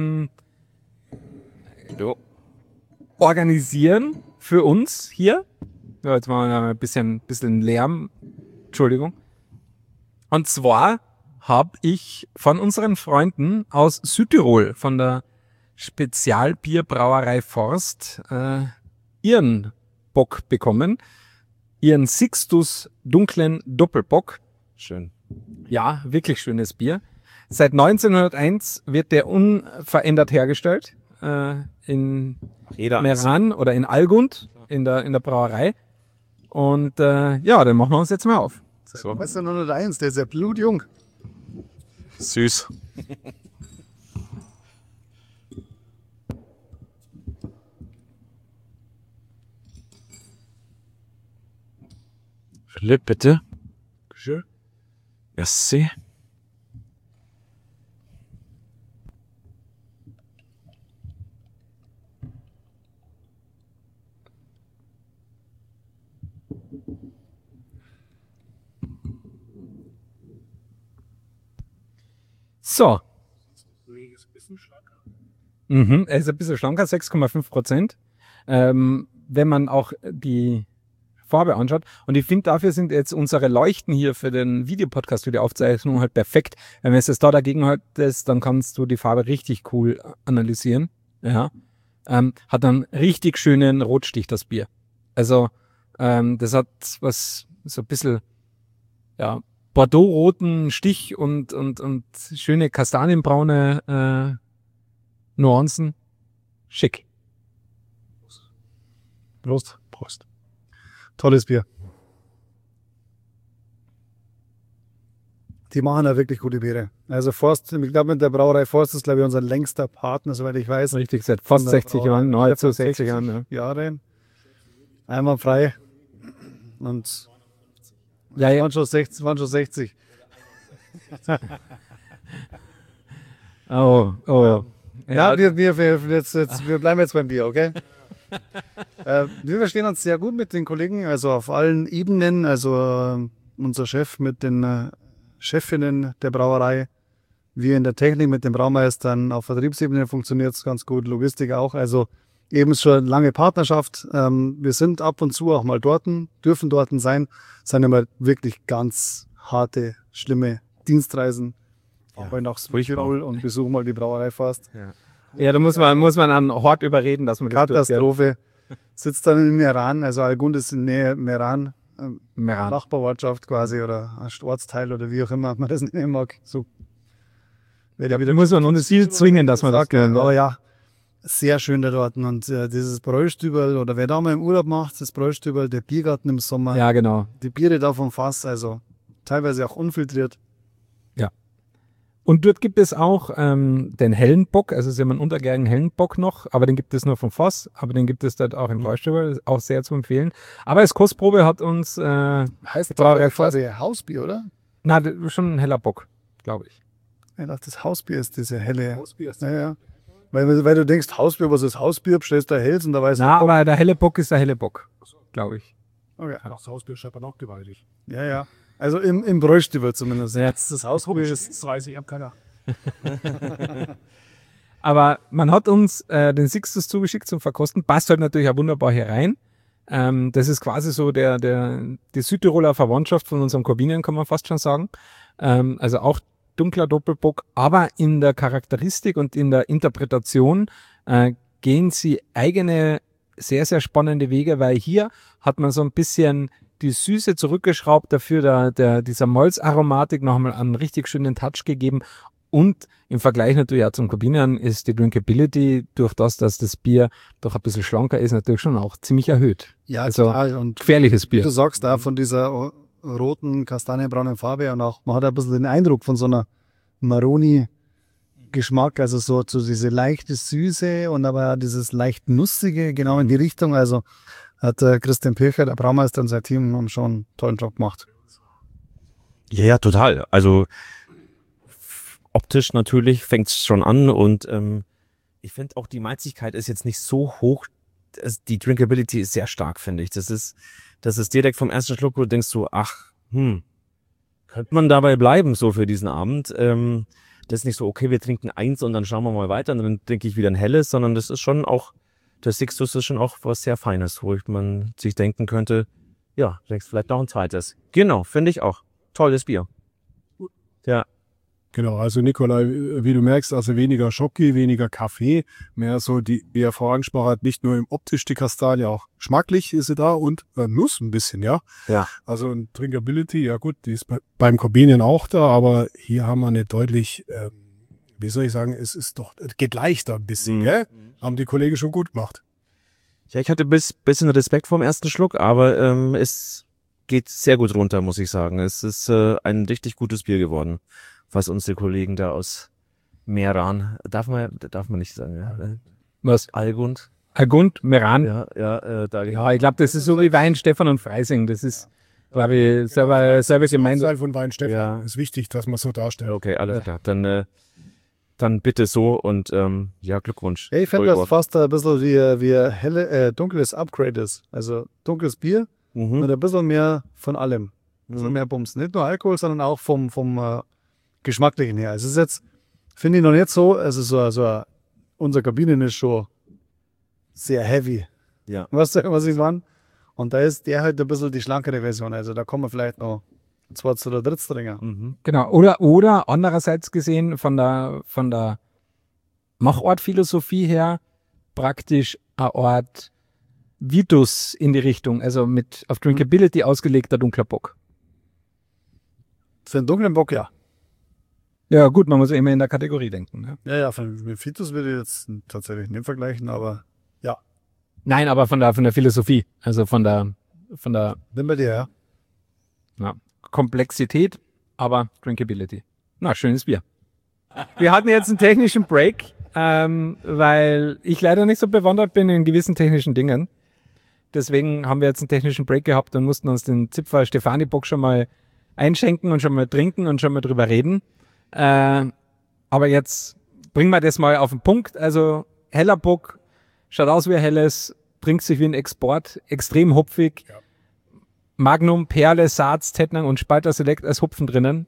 organisieren für uns hier. Ja, jetzt machen wir ein bisschen Lärm. Entschuldigung. Und zwar habe ich von unseren Freunden aus Südtirol, von der Spezialbierbrauerei Forst, ihren Bock bekommen. Ihren Sixtus dunklen Doppelbock. Schön. Ja, wirklich schönes Bier. Seit 1901 wird der unverändert hergestellt in Meran oder in Allgund in der Brauerei. Und ja, dann machen wir uns jetzt mal auf. So. Weißt du, 901, der ist ja blutjung. Süß. Philipp, bitte. Schön. Merci. So. Er ist ein bisschen schlanker, 6,5%. Wenn man auch die Farbe anschaut. Und ich finde, dafür sind jetzt unsere Leuchten hier für den Videopodcast, für die Aufzeichnung halt perfekt. Wenn du es da dagegen haltest, dann kannst du die Farbe richtig cool analysieren. Ja. Hat einen richtig schönen Rotstich, das Bier. Also, das hat was, so ein bisschen, ja, Bordeaux-roten Stich und schöne kastanienbraune Nuancen. Schick. Prost. Prost. Tolles Bier. Die machen ja wirklich gute Biere. Also Forst, ich glaube mit der Brauerei Forst ist, glaube ich, unser längster Partner, soweit ich weiß. Richtig, seit fast 60 Jahren, nahezu 60 Jahren. Ja. Jahre. Einmal frei. Und Ja, ja. waren schon 60. Oh. Ja, wir bleiben jetzt beim Bier, okay? Wir verstehen uns sehr gut mit den Kollegen, also auf allen Ebenen. Also unser Chef mit den Chefinnen der Brauerei, wir in der Technik mit den Braumeistern, auf Vertriebsebene funktioniert es ganz gut, Logistik auch. Also eben schon lange Partnerschaft. Wir sind ab und zu auch mal dort, dürfen dort sein. Es sind immer wirklich ganz harte, schlimme Dienstreisen. Ja, aber nach Südtirol und besuchen mal die Brauerei fast. Ja, da muss man an Hort überreden, dass man das Katastrophe. Sitzt dann in Meran, also Allgund ist in Nähe Meran, Nachbarortschaft quasi oder ein Ortsteil oder wie auch immer man das nennen mag. So. Da muss man uns viel zwingen, dass man das kann. Aber ja, sehr schön da dort. Und dieses Bräustübel oder wer da mal im Urlaub macht, das Bräustübel, der Biergarten im Sommer. Ja, genau. Die Biere da vom Fass, also teilweise auch unfiltriert. Ja. Und dort gibt es auch den hellen Bock, also sie haben einen untergärigen hellen Bock noch, aber den gibt es nur vom Fass, aber den gibt es dort auch im Bräustübel, auch sehr zu empfehlen. Aber als Kostprobe hat uns heißt das quasi Hausbier, oder? Na, das ist schon ein heller Bock, glaube ich. Ich dachte, das Hausbier ist diese helle. Hausbier ist Ja. Weil du denkst, Hausbier, was ist Hausbier? Bestellst du Hells und da weißt Na, du. aber der helle Bock ist der helle Bock, glaube ich. Okay. Das Hausbier schreibt man auch gewaltig. Ja. Also im Bräustüber zumindest. Ja. Das Hausbier ist. Das weiß ich, hab keiner. Aber man hat uns den Sixtus zugeschickt zum Verkosten. Passt halt natürlich auch wunderbar hier rein. Das ist quasi so die Südtiroler Verwandtschaft von unserem Corbinian, kann man fast schon sagen. Also auch dunkler Doppelbock, aber in der Charakteristik und in der Interpretation gehen sie eigene, sehr, sehr spannende Wege, weil hier hat man so ein bisschen die Süße zurückgeschraubt, dafür dieser Malzaromatik nochmal einen richtig schönen Touch gegeben. Und im Vergleich natürlich auch zum Corbinian ist die Drinkability durch das, dass das Bier doch ein bisschen schlanker ist, natürlich schon auch ziemlich erhöht. Ja, Also total. Und gefährliches wie Bier. du sagst, da von dieser roten, kastanienbraunen Farbe und auch, man hat ein bisschen den Eindruck von so einer Maroni-Geschmack, also so diese leichte Süße und aber auch dieses leicht Nussige, genau in die Richtung. Also hat Christian Pircher, der Braumeister und sein Team haben schon einen tollen Job gemacht. Ja, total. Also optisch natürlich fängt es schon an und ich finde auch die Malzigkeit ist jetzt nicht so hoch. Die Drinkability ist sehr stark, finde ich. Das ist direkt vom ersten Schluck, wo du denkst so, könnte man dabei bleiben so für diesen Abend. Das ist nicht so, okay, wir trinken eins und dann schauen wir mal weiter und dann trinke ich wieder ein helles, sondern das ist schon auch, der Sixtus ist schon auch was sehr Feines, wo man sich denken könnte, ja, vielleicht noch ein zweites. Genau, finde ich auch. Tolles Bier. Ja. Genau, also Nikolai, wie du merkst, also weniger Schoki, weniger Kaffee, mehr so wie er vorher angesprochen hat, nicht nur im optisch die Kastanie, auch geschmacklich ist sie da und Nuss ein bisschen, ja. Ja. Also ein Drinkability, ja gut, die ist beim Corbinian auch da, aber hier haben wir eine deutlich, wie soll ich sagen, es geht leichter ein bisschen, gell? Haben die Kollegen schon gut gemacht. Ja, ich hatte bisschen Respekt vor dem ersten Schluck, aber es geht sehr gut runter, muss ich sagen. Es ist ein richtig gutes Bier geworden, was unsere Kollegen da aus Meran, darf man nicht sagen, ja. Was? Algund. Algund, Meran. Ja, Ich glaube, das ist so wie Wein, Stefan und Freising. Das ist, glaube ich, selber gemeint. Teil von Weinstefan Ja. ist wichtig, dass man so darstellt. Okay, alles klar. Dann bitte so und ja, Glückwunsch. Ja, ich finde, Toll das fast ein bisschen wie dunkles Upgrade ist. Also dunkles Bier geworden. mit ein bisschen mehr von allem. Also mehr Bums. Nicht nur Alkohol, sondern auch vom Geschmacklichen her. Also es ist jetzt, finde ich noch nicht so, also unsere Kabine ist schon sehr heavy. Ja. Weißt du, was ich meine? Und da ist der halt ein bisschen die schlankere Version. Also da kommen wir vielleicht noch zweites oder drittes trinken. Genau. Oder andererseits gesehen von der Machortphilosophie her praktisch ein Ort Vitus in die Richtung, also mit auf Drinkability ausgelegter dunkler Bock. Für einen dunklen Bock, ja. Ja gut, man muss ja immer in der Kategorie denken. Ne? Ja, mit Fitus würde ich jetzt tatsächlich nicht vergleichen, aber ja. Nein, aber von der Philosophie, also von der Bin bei dir, ja. Komplexität, aber Drinkability. Na, schönes Bier. Wir hatten jetzt einen technischen Break, weil ich leider nicht so bewandert bin in gewissen technischen Dingen. Deswegen haben wir jetzt einen technischen Break gehabt und mussten uns den Zipfer Stefani Bock schon mal einschenken und schon mal trinken und schon mal drüber reden. Aber jetzt bringen wir das mal auf den Punkt. Also heller Bock, schaut aus wie ein helles, trinkt sich wie ein Export, extrem hopfig. Ja. Magnum, Perle, Saaz, Tettnang und Spalter Select als Hopfen drinnen.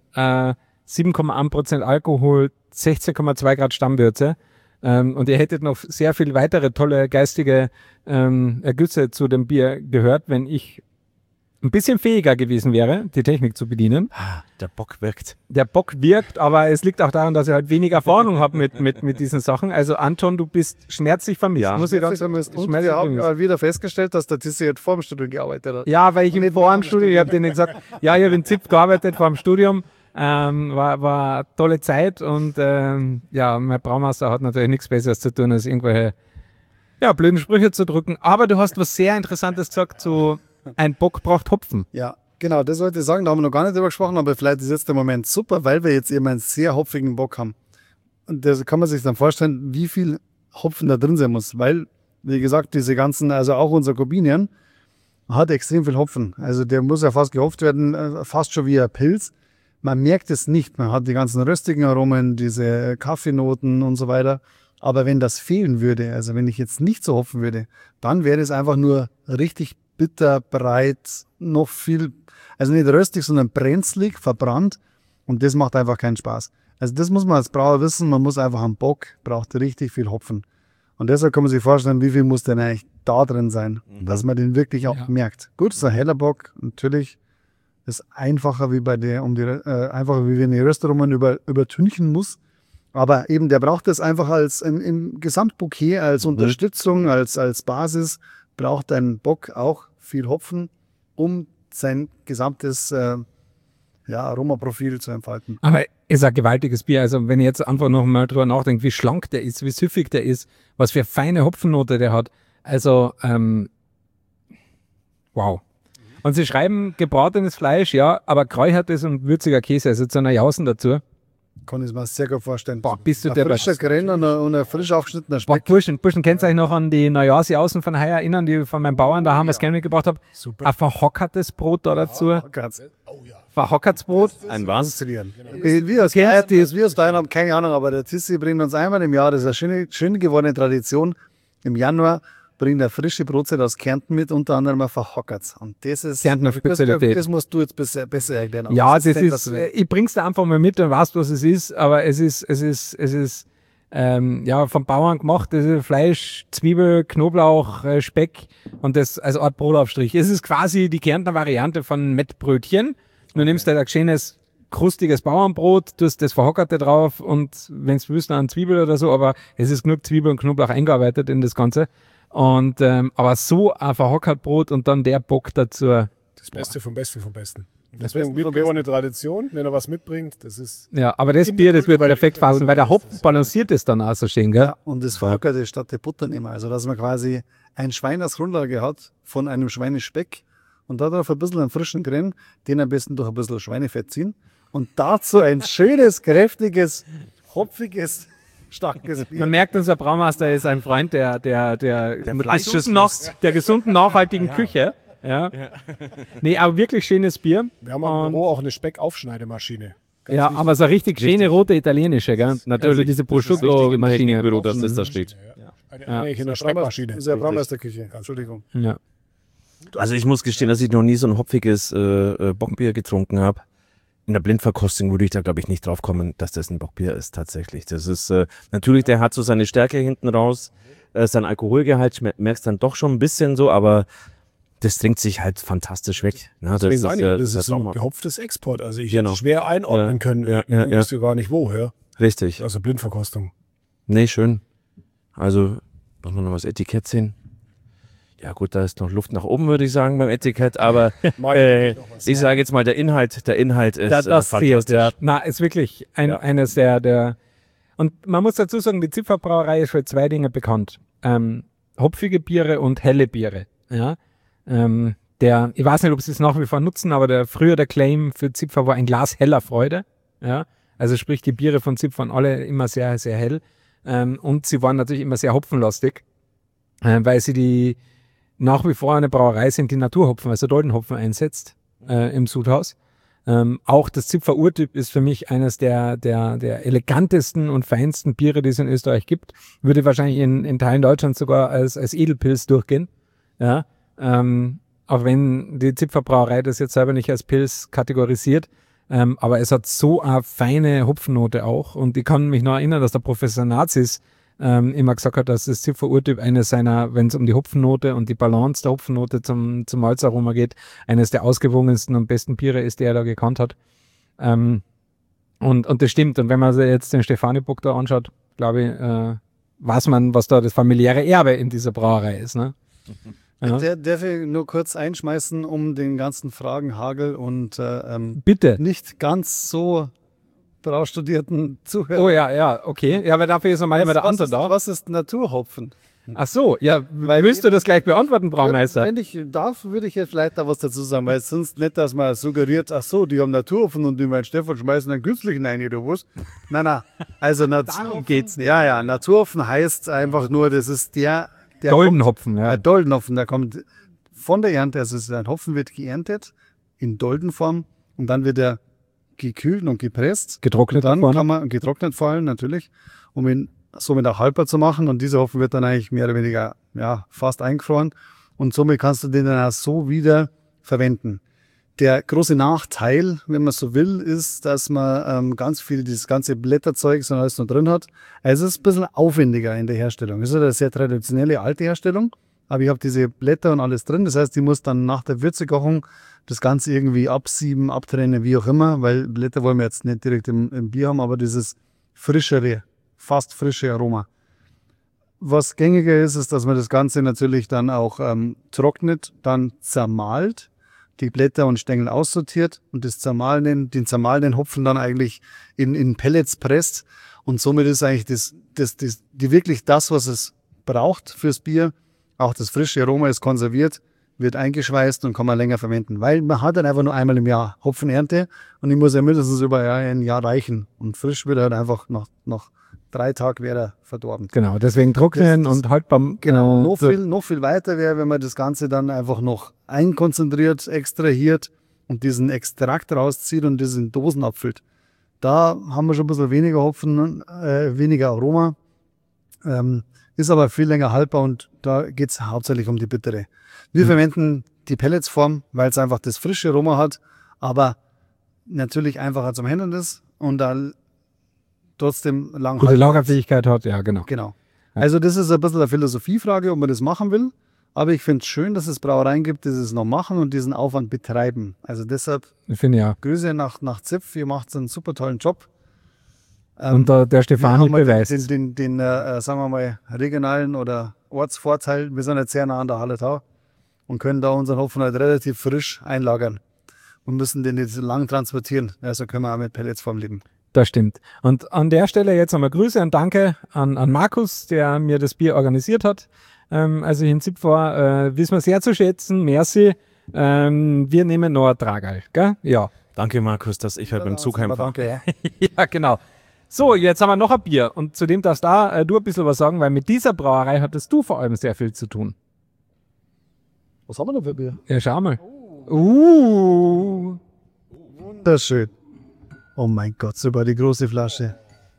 7,1% Alkohol, 16,2 Grad Stammwürze. Und ihr hättet noch sehr viel weitere tolle geistige Ergüsse zu dem Bier gehört, wenn ich ein bisschen fähiger gewesen wäre, die Technik zu bedienen. Der Bock wirkt. Der Bock wirkt, aber es liegt auch daran, dass ich halt weniger Erfahrung habe mit diesen Sachen. Also Anton, du bist schmerzlich vermisst. Ja. Muss ich ganz Und schmerzlich wir haben vermisst. mal wieder festgestellt, dass der Tissi jetzt vor dem Studium gearbeitet hat. Ja, weil ich im Studium, ich habe denen gesagt, ja, ich habe in ZIP gearbeitet vor dem Studium. War eine tolle Zeit und ja, mein Braumeister hat natürlich nichts Besseres zu tun, als irgendwelche blöden Sprüche zu drücken. Aber du hast was sehr Interessantes gesagt zu ein Bock braucht Hopfen. Ja, genau, das wollte ich sagen, da haben wir noch gar nicht drüber gesprochen, aber vielleicht ist jetzt der Moment super, weil wir jetzt eben einen sehr hopfigen Bock haben. Und da kann man sich dann vorstellen, wie viel Hopfen da drin sein muss, weil, wie gesagt, diese ganzen, also auch unser Corbinian hat extrem viel Hopfen. Also der muss ja fast gehopft werden, fast schon wie ein Pilz. man merkt es nicht. Man hat die ganzen röstigen Aromen, diese Kaffeenoten und so weiter. Aber wenn das fehlen würde, also wenn ich jetzt nicht so hopfen würde, dann wäre es einfach nur richtig bitter, breit, noch viel, also nicht röstig, sondern brenzlig, verbrannt. Und das macht einfach keinen Spaß. Also das muss man als Brauer wissen, man muss einfach am Bock, braucht richtig viel Hopfen. Und deshalb kann man sich vorstellen, wie viel muss denn eigentlich da drin sein, dass man den wirklich auch merkt. Gut, so ein heller Bock, natürlich, ist einfacher wie bei der, einfacher wie wenn die Röstaromen übertünchen muss. Aber eben, der braucht das einfach als im Gesamtbouquet, als Unterstützung, als Basis, braucht ein Bock auch viel Hopfen, um sein gesamtes Aromaprofil zu entfalten. Aber ist ein gewaltiges Bier. Also wenn ich jetzt einfach noch mal drüber nachdenke, wie schlank der ist, wie süffig der ist, was für eine feine Hopfennote der hat. Also, wow. Und sie schreiben gebratenes Fleisch, ja, aber geräuchertes und würziger Käse, also zu einer Jausen dazu. Kann ich mir sehr gut vorstellen. Boah, bist du ein der frischer Grenn und ein frisch aufgeschnittener Boah, Speck. Burschen, könnt ihr euch noch an die Neujahrsjausen von heuer erinnern, die von meinem Bauern daheim was gerne mitgebracht habe? Ein verhockertes Brot da dazu. Verhockertes Brot. Ein was? Wir aus Bayern haben keine Ahnung, aber der Tissi bringt uns einmal im Jahr, das ist eine schön gewordene Tradition, im Januar bringt er frische Brotzeit aus Kärnten mit, unter anderem ein verhockertes. Und das ist, Kärntner Spezialität. das musst du jetzt besser erklären. Ja, das ist, ich bring's dir einfach mal mit und weißt, was es ist, aber es ist vom Bauern gemacht, das ist Fleisch, Zwiebel, Knoblauch, Speck und das als Art Brotaufstrich. Es ist quasi die Kärntner Variante von Mettbrötchen. Du nimmst halt ein schönes, krustiges Bauernbrot, tust das Verhockerte drauf und wenn es willst, noch eine Zwiebel oder so, aber es ist genug Zwiebel und Knoblauch eingearbeitet in das Ganze. Und aber so ein Verhockertbrot und dann der Bock dazu. Das Beste vom Besten vom Besten. Deswegen wird auch eine Tradition, wenn er was mitbringt, das ist... Ja, aber das Bier, das wird perfekt passen, weil der Hopfen balanciert es dann auch so schön, gell? Ja, und das Verhockerte statt der Butter nehmen. Also, dass man quasi ein Schwein als Grundlage hat von einem Schweinespeck und darauf ein bisschen einen frischen Creme, den am besten durch ein bisschen Schweinefett ziehen und dazu ein schönes, kräftiges, hopfiges, starkes Bier. Man merkt, unser Braumeister ist ein Freund der gesunden, nachhaltigen Küche. Ja. Nee, aber wirklich schönes Bier. Wir haben am Büro auch eine Speckaufschneidemaschine. Ja, aber so richtig schöne rote italienische, gell? Natürlich diese Prosciutto-Maschine. Büro, dass das da steht. Eigentlich in der Speckmaschine. Das ist ja Braumeisterküche. Entschuldigung. Ja. Also ich muss gestehen, dass ich noch nie so ein hopfiges Bockbier getrunken habe. In der Blindverkostung würde ich da, glaube ich, nicht drauf kommen, dass das ein Bockbier ist tatsächlich. Das ist natürlich, der hat so seine Stärke hinten raus, sein Alkoholgehalt merkst dann doch schon ein bisschen so, aber das trinkt sich halt fantastisch weg. Ja, das ist so ein gehopftes Export. Also ich hätte schwer einordnen können. Ja. Ich wusste gar nicht woher. Richtig. Also Blindverkostung. Nee, schön. Also, muss man noch was Etikett sehen. Ja gut, da ist noch Luft nach oben, würde ich sagen, beim Etikett, aber ich sage jetzt mal, der Inhalt ist das fantastisch. Ja. Na, ist wirklich eines der und man muss dazu sagen, die Zipferbrauerei ist für zwei Dinge bekannt. Hopfige Biere und helle Biere. Ja. Ich weiß nicht, ob sie es nach wie vor nutzen, aber früher der Claim für Zipfer war ein Glas heller Freude. Ja. Also sprich, die Biere von Zipfer waren alle immer sehr, sehr hell. Und sie waren natürlich immer sehr hopfenlastig, weil sie nach wie vor eine Brauerei sind, die Naturhopfen, also Doldenhopfen einsetzt im Sudhaus. Auch das Zipfer Urtyp ist für mich eines der elegantesten und feinsten Biere, die es in Österreich gibt. Würde wahrscheinlich in Teilen Deutschlands sogar als Edelpilz durchgehen. Ja. Auch wenn die Zipferbrauerei das jetzt selber nicht als Pilz kategorisiert. Aber es hat so eine feine Hopfennote auch. Und ich kann mich noch erinnern, dass der Professor Nazis immer gesagt hat, dass das Zipfer-Urtyp eines seiner, wenn es um die Hopfennote und die Balance der Hopfennote zum Malzaroma geht, eines der ausgewogensten und besten Biere ist, die er da gekannt hat. Und das stimmt. Und wenn man sich jetzt den Stefani-Bock da anschaut, glaube ich, weiß man, was da das familiäre Erbe in dieser Brauerei ist. Ne? Ja. Darf ich nur kurz einschmeißen, um den ganzen Fragenhagel und bitte nicht ganz so braustudierten Zuhörer. Oh ja, okay. Ja, aber dafür ist normal immer der andere da. Was ist Naturhopfen? Ach so, ja, willst du das gleich beantworten, Braumeister? Wenn ich darf, würde ich jetzt vielleicht da was dazu sagen, weil sonst nicht, dass man suggeriert, ach so, die haben Naturhopfen und die meinen Stefan schmeißen einen künstlichen ein oder was. Nein, also darum geht's nicht. Ja, Naturhopfen heißt einfach nur, das ist der Doldenhopfen, ja. Doldenhopfen, der kommt von der Ernte, also ein Hopfen wird geerntet in Doldenform und dann wird er gekühlt und gepresst. Getrocknet Dann davor, ne? kann man getrocknet vor allem natürlich, um ihn somit auch haltbar zu machen. Und dieser Hopfen wird dann eigentlich mehr oder weniger fast eingefroren. Und somit kannst du den dann auch so wieder verwenden. Der große Nachteil, wenn man so will, ist, dass man ganz viel dieses ganze Blätterzeug und alles noch drin hat. Also es ist ein bisschen aufwendiger in der Herstellung. Es ist eine sehr traditionelle alte Herstellung, aber ich habe diese Blätter und alles drin. Das heißt, ich muss dann nach der Würzekochung das Ganze irgendwie absieben, abtrennen, wie auch immer, weil Blätter wollen wir jetzt nicht direkt im Bier haben, aber dieses frischere, fast frische Aroma. Was gängiger ist, ist, dass man das Ganze natürlich dann auch trocknet, dann zermahlt, die Blätter und Stängel aussortiert und den zermahlenen Hopfen dann eigentlich in Pellets presst. Und somit ist eigentlich wirklich das, was es braucht fürs Bier. Auch das frische Aroma ist konserviert, wird eingeschweißt und kann man länger verwenden. Weil man hat dann einfach nur einmal im Jahr Hopfenernte und ich muss ja mindestens über ein Jahr reichen. Und frisch wird er halt einfach nach 3 Tagen wäre verdorben. Genau, deswegen trocknen und haltbar. Genau, noch viel weiter wäre, wenn man das Ganze dann einfach noch einkonzentriert, extrahiert und diesen Extrakt rauszieht und das in Dosen abfüllt. Da haben wir schon ein bisschen weniger Hopfen, weniger Aroma, ist aber viel länger haltbar und da geht es hauptsächlich um die bittere. Wir verwenden die Pelletsform, weil es einfach das frische Aroma hat, aber natürlich einfacher zum Handeln ist und dann trotzdem lang Gute haltbar ist. Lagerfähigkeit hat, ja, genau. Genau. Also das ist ein bisschen eine Philosophiefrage, ob man das machen will. Aber ich finde es schön, dass es Brauereien gibt, die es noch machen und diesen Aufwand betreiben. Also deshalb Ich finde ja. Grüße nach Zipf, ihr macht einen super tollen Job. Und der Stefani wir haben beweist. den sagen wir mal, regionalen oder Ortsvorteil. Wir sind jetzt sehr nah an der Hallertau und können da unseren Hopfen halt relativ frisch einlagern und müssen den nicht so lang transportieren. Also können wir auch mit Pelletsform leben. Das stimmt. Und an der Stelle jetzt einmal Grüße und Danke an Markus, der mir das Bier organisiert hat. Als ich in Zip war, wissen wir sehr zu schätzen. Merci. Wir nehmen noch ein Tragerl, gell? Ja. Danke, Markus, dass ich halt beim Zug heimfahre. Danke. Ja, genau. So, jetzt haben wir noch ein Bier und zu dem darfst du ein bisschen was sagen, weil mit dieser Brauerei hattest du vor allem sehr viel zu tun. Was haben wir denn für Bier? Ja, schau mal. Wunderschön. Oh mein Gott, sogar die große Flasche.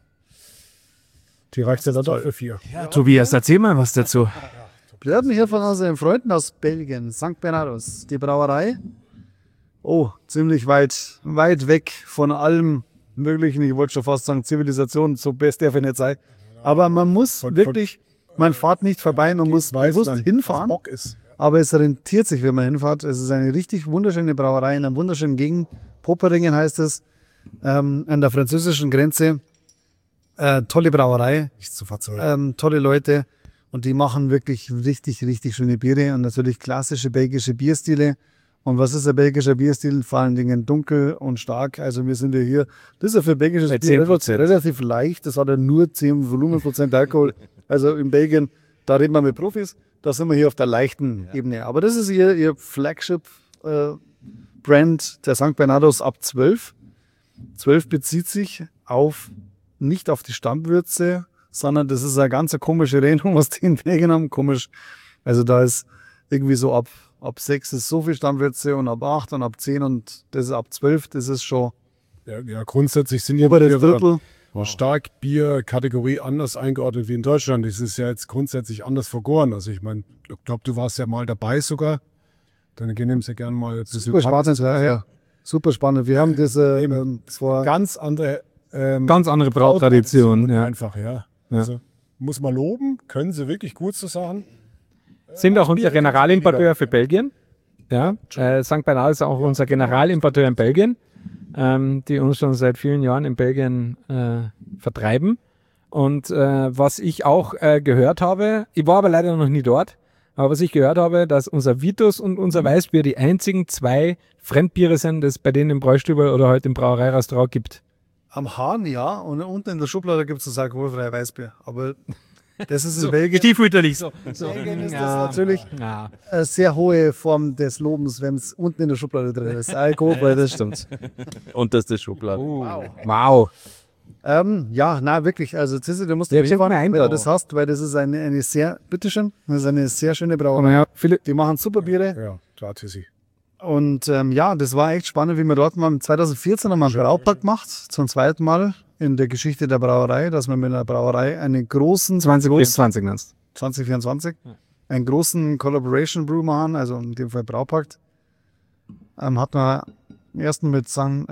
Die reicht ja dann doch für 4. Tobias, erzähl mal was dazu. Wir hatten hier von unseren Freunden aus Belgien, St. Bernardus, die Brauerei. Oh, ziemlich weit weg von allem Möglichen. Ich wollte schon fast sagen Zivilisation, so best darf ich nicht sein. Aber man muss wirklich, man fährt nicht vorbei, man muss bewusst hinfahren. Bock ist. Aber es rentiert sich, wenn man hinfährt. Es ist eine richtig wunderschöne Brauerei in einer wunderschönen Gegend. Poperingen heißt es, an der französischen Grenze. Tolle Brauerei, Nicht zu verzeihen. tolle Leute und die machen wirklich richtig, richtig schöne Biere und natürlich klassische belgische Bierstile. Und was ist ein belgischer Bierstil? Vor allen Dingen dunkel und stark. Also wir sind ja hier, das ist ja für belgisches Bei Bier 10%. relativ leicht. Das hat ja nur 10 Volumenprozent Alkohol. Also in Belgien, da reden wir mit Profis, da sind wir hier auf der leichten Ebene. Aber das ist ihr Flagship-Brand, der St. Bernardus ab 12. 12 bezieht sich nicht auf die Stammwürze, sondern das ist eine ganz komische Regelung, was die in Belgien haben. Komisch. Also da ist irgendwie so ab 6 ist so viel Stammwürze und ab 8 und ab 10 und das ist ab 12, das ist schon Ja, grundsätzlich sind ja über das Drittel. Starkbier-Kategorie anders eingeordnet wie in Deutschland. Das ist ja jetzt grundsätzlich anders vergoren. Also ich meine, ich glaube, du warst ja mal dabei sogar. Dann nehmen sie gerne mal jetzt Super spannend, ja. Super spannend. Wir haben das vor ganz andere Ganz andere Brautradition. Ja. einfach, ja. Also muss man loben, können sie wirklich gut so sagen. Sind auch unser Generalimporteur für Belgien. Ja, St. Bernard ist auch unser Generalimporteur in Belgien, die uns schon seit vielen Jahren in Belgien vertreiben. Und was ich auch gehört habe, ich war aber leider noch nie dort, aber was ich gehört habe, dass unser Vitus und unser Weißbier die einzigen 2 Fremdbiere sind, das es bei denen im Bräustübel oder heute im Brauereirestaurant gibt. am Hahn, ja, und unten in der Schublade gibt es das alkoholfreie Weißbier. Aber das ist in Belgien. Stiefmütterlich. So. Belgien ist das natürlich Ja. eine sehr hohe Form des Lobens, wenn es unten in der Schublade drin ist. Alkoholfrei, das stimmt. Und das ist Schublade. Wow. Ja, na wirklich, also Zissi, du musst Ja, dich ich hab mal wenn du einbauen. das hast, weil das ist eine sehr, bitteschön, das ist eine sehr schöne Aber Brauerei. ja, Philipp, Die machen super Biere. Ja, klar, Tissi. Und ja, das war echt spannend, wie wir dort waren. 2014 haben wir einen Brautag gemacht, zum zweiten Mal in der Geschichte der Brauerei, dass wir mit einer Brauerei einen großen 2024 nennst. 2024 einen großen Collaboration Brew machen, also in dem Fall Braupakt. Hat man ersten mit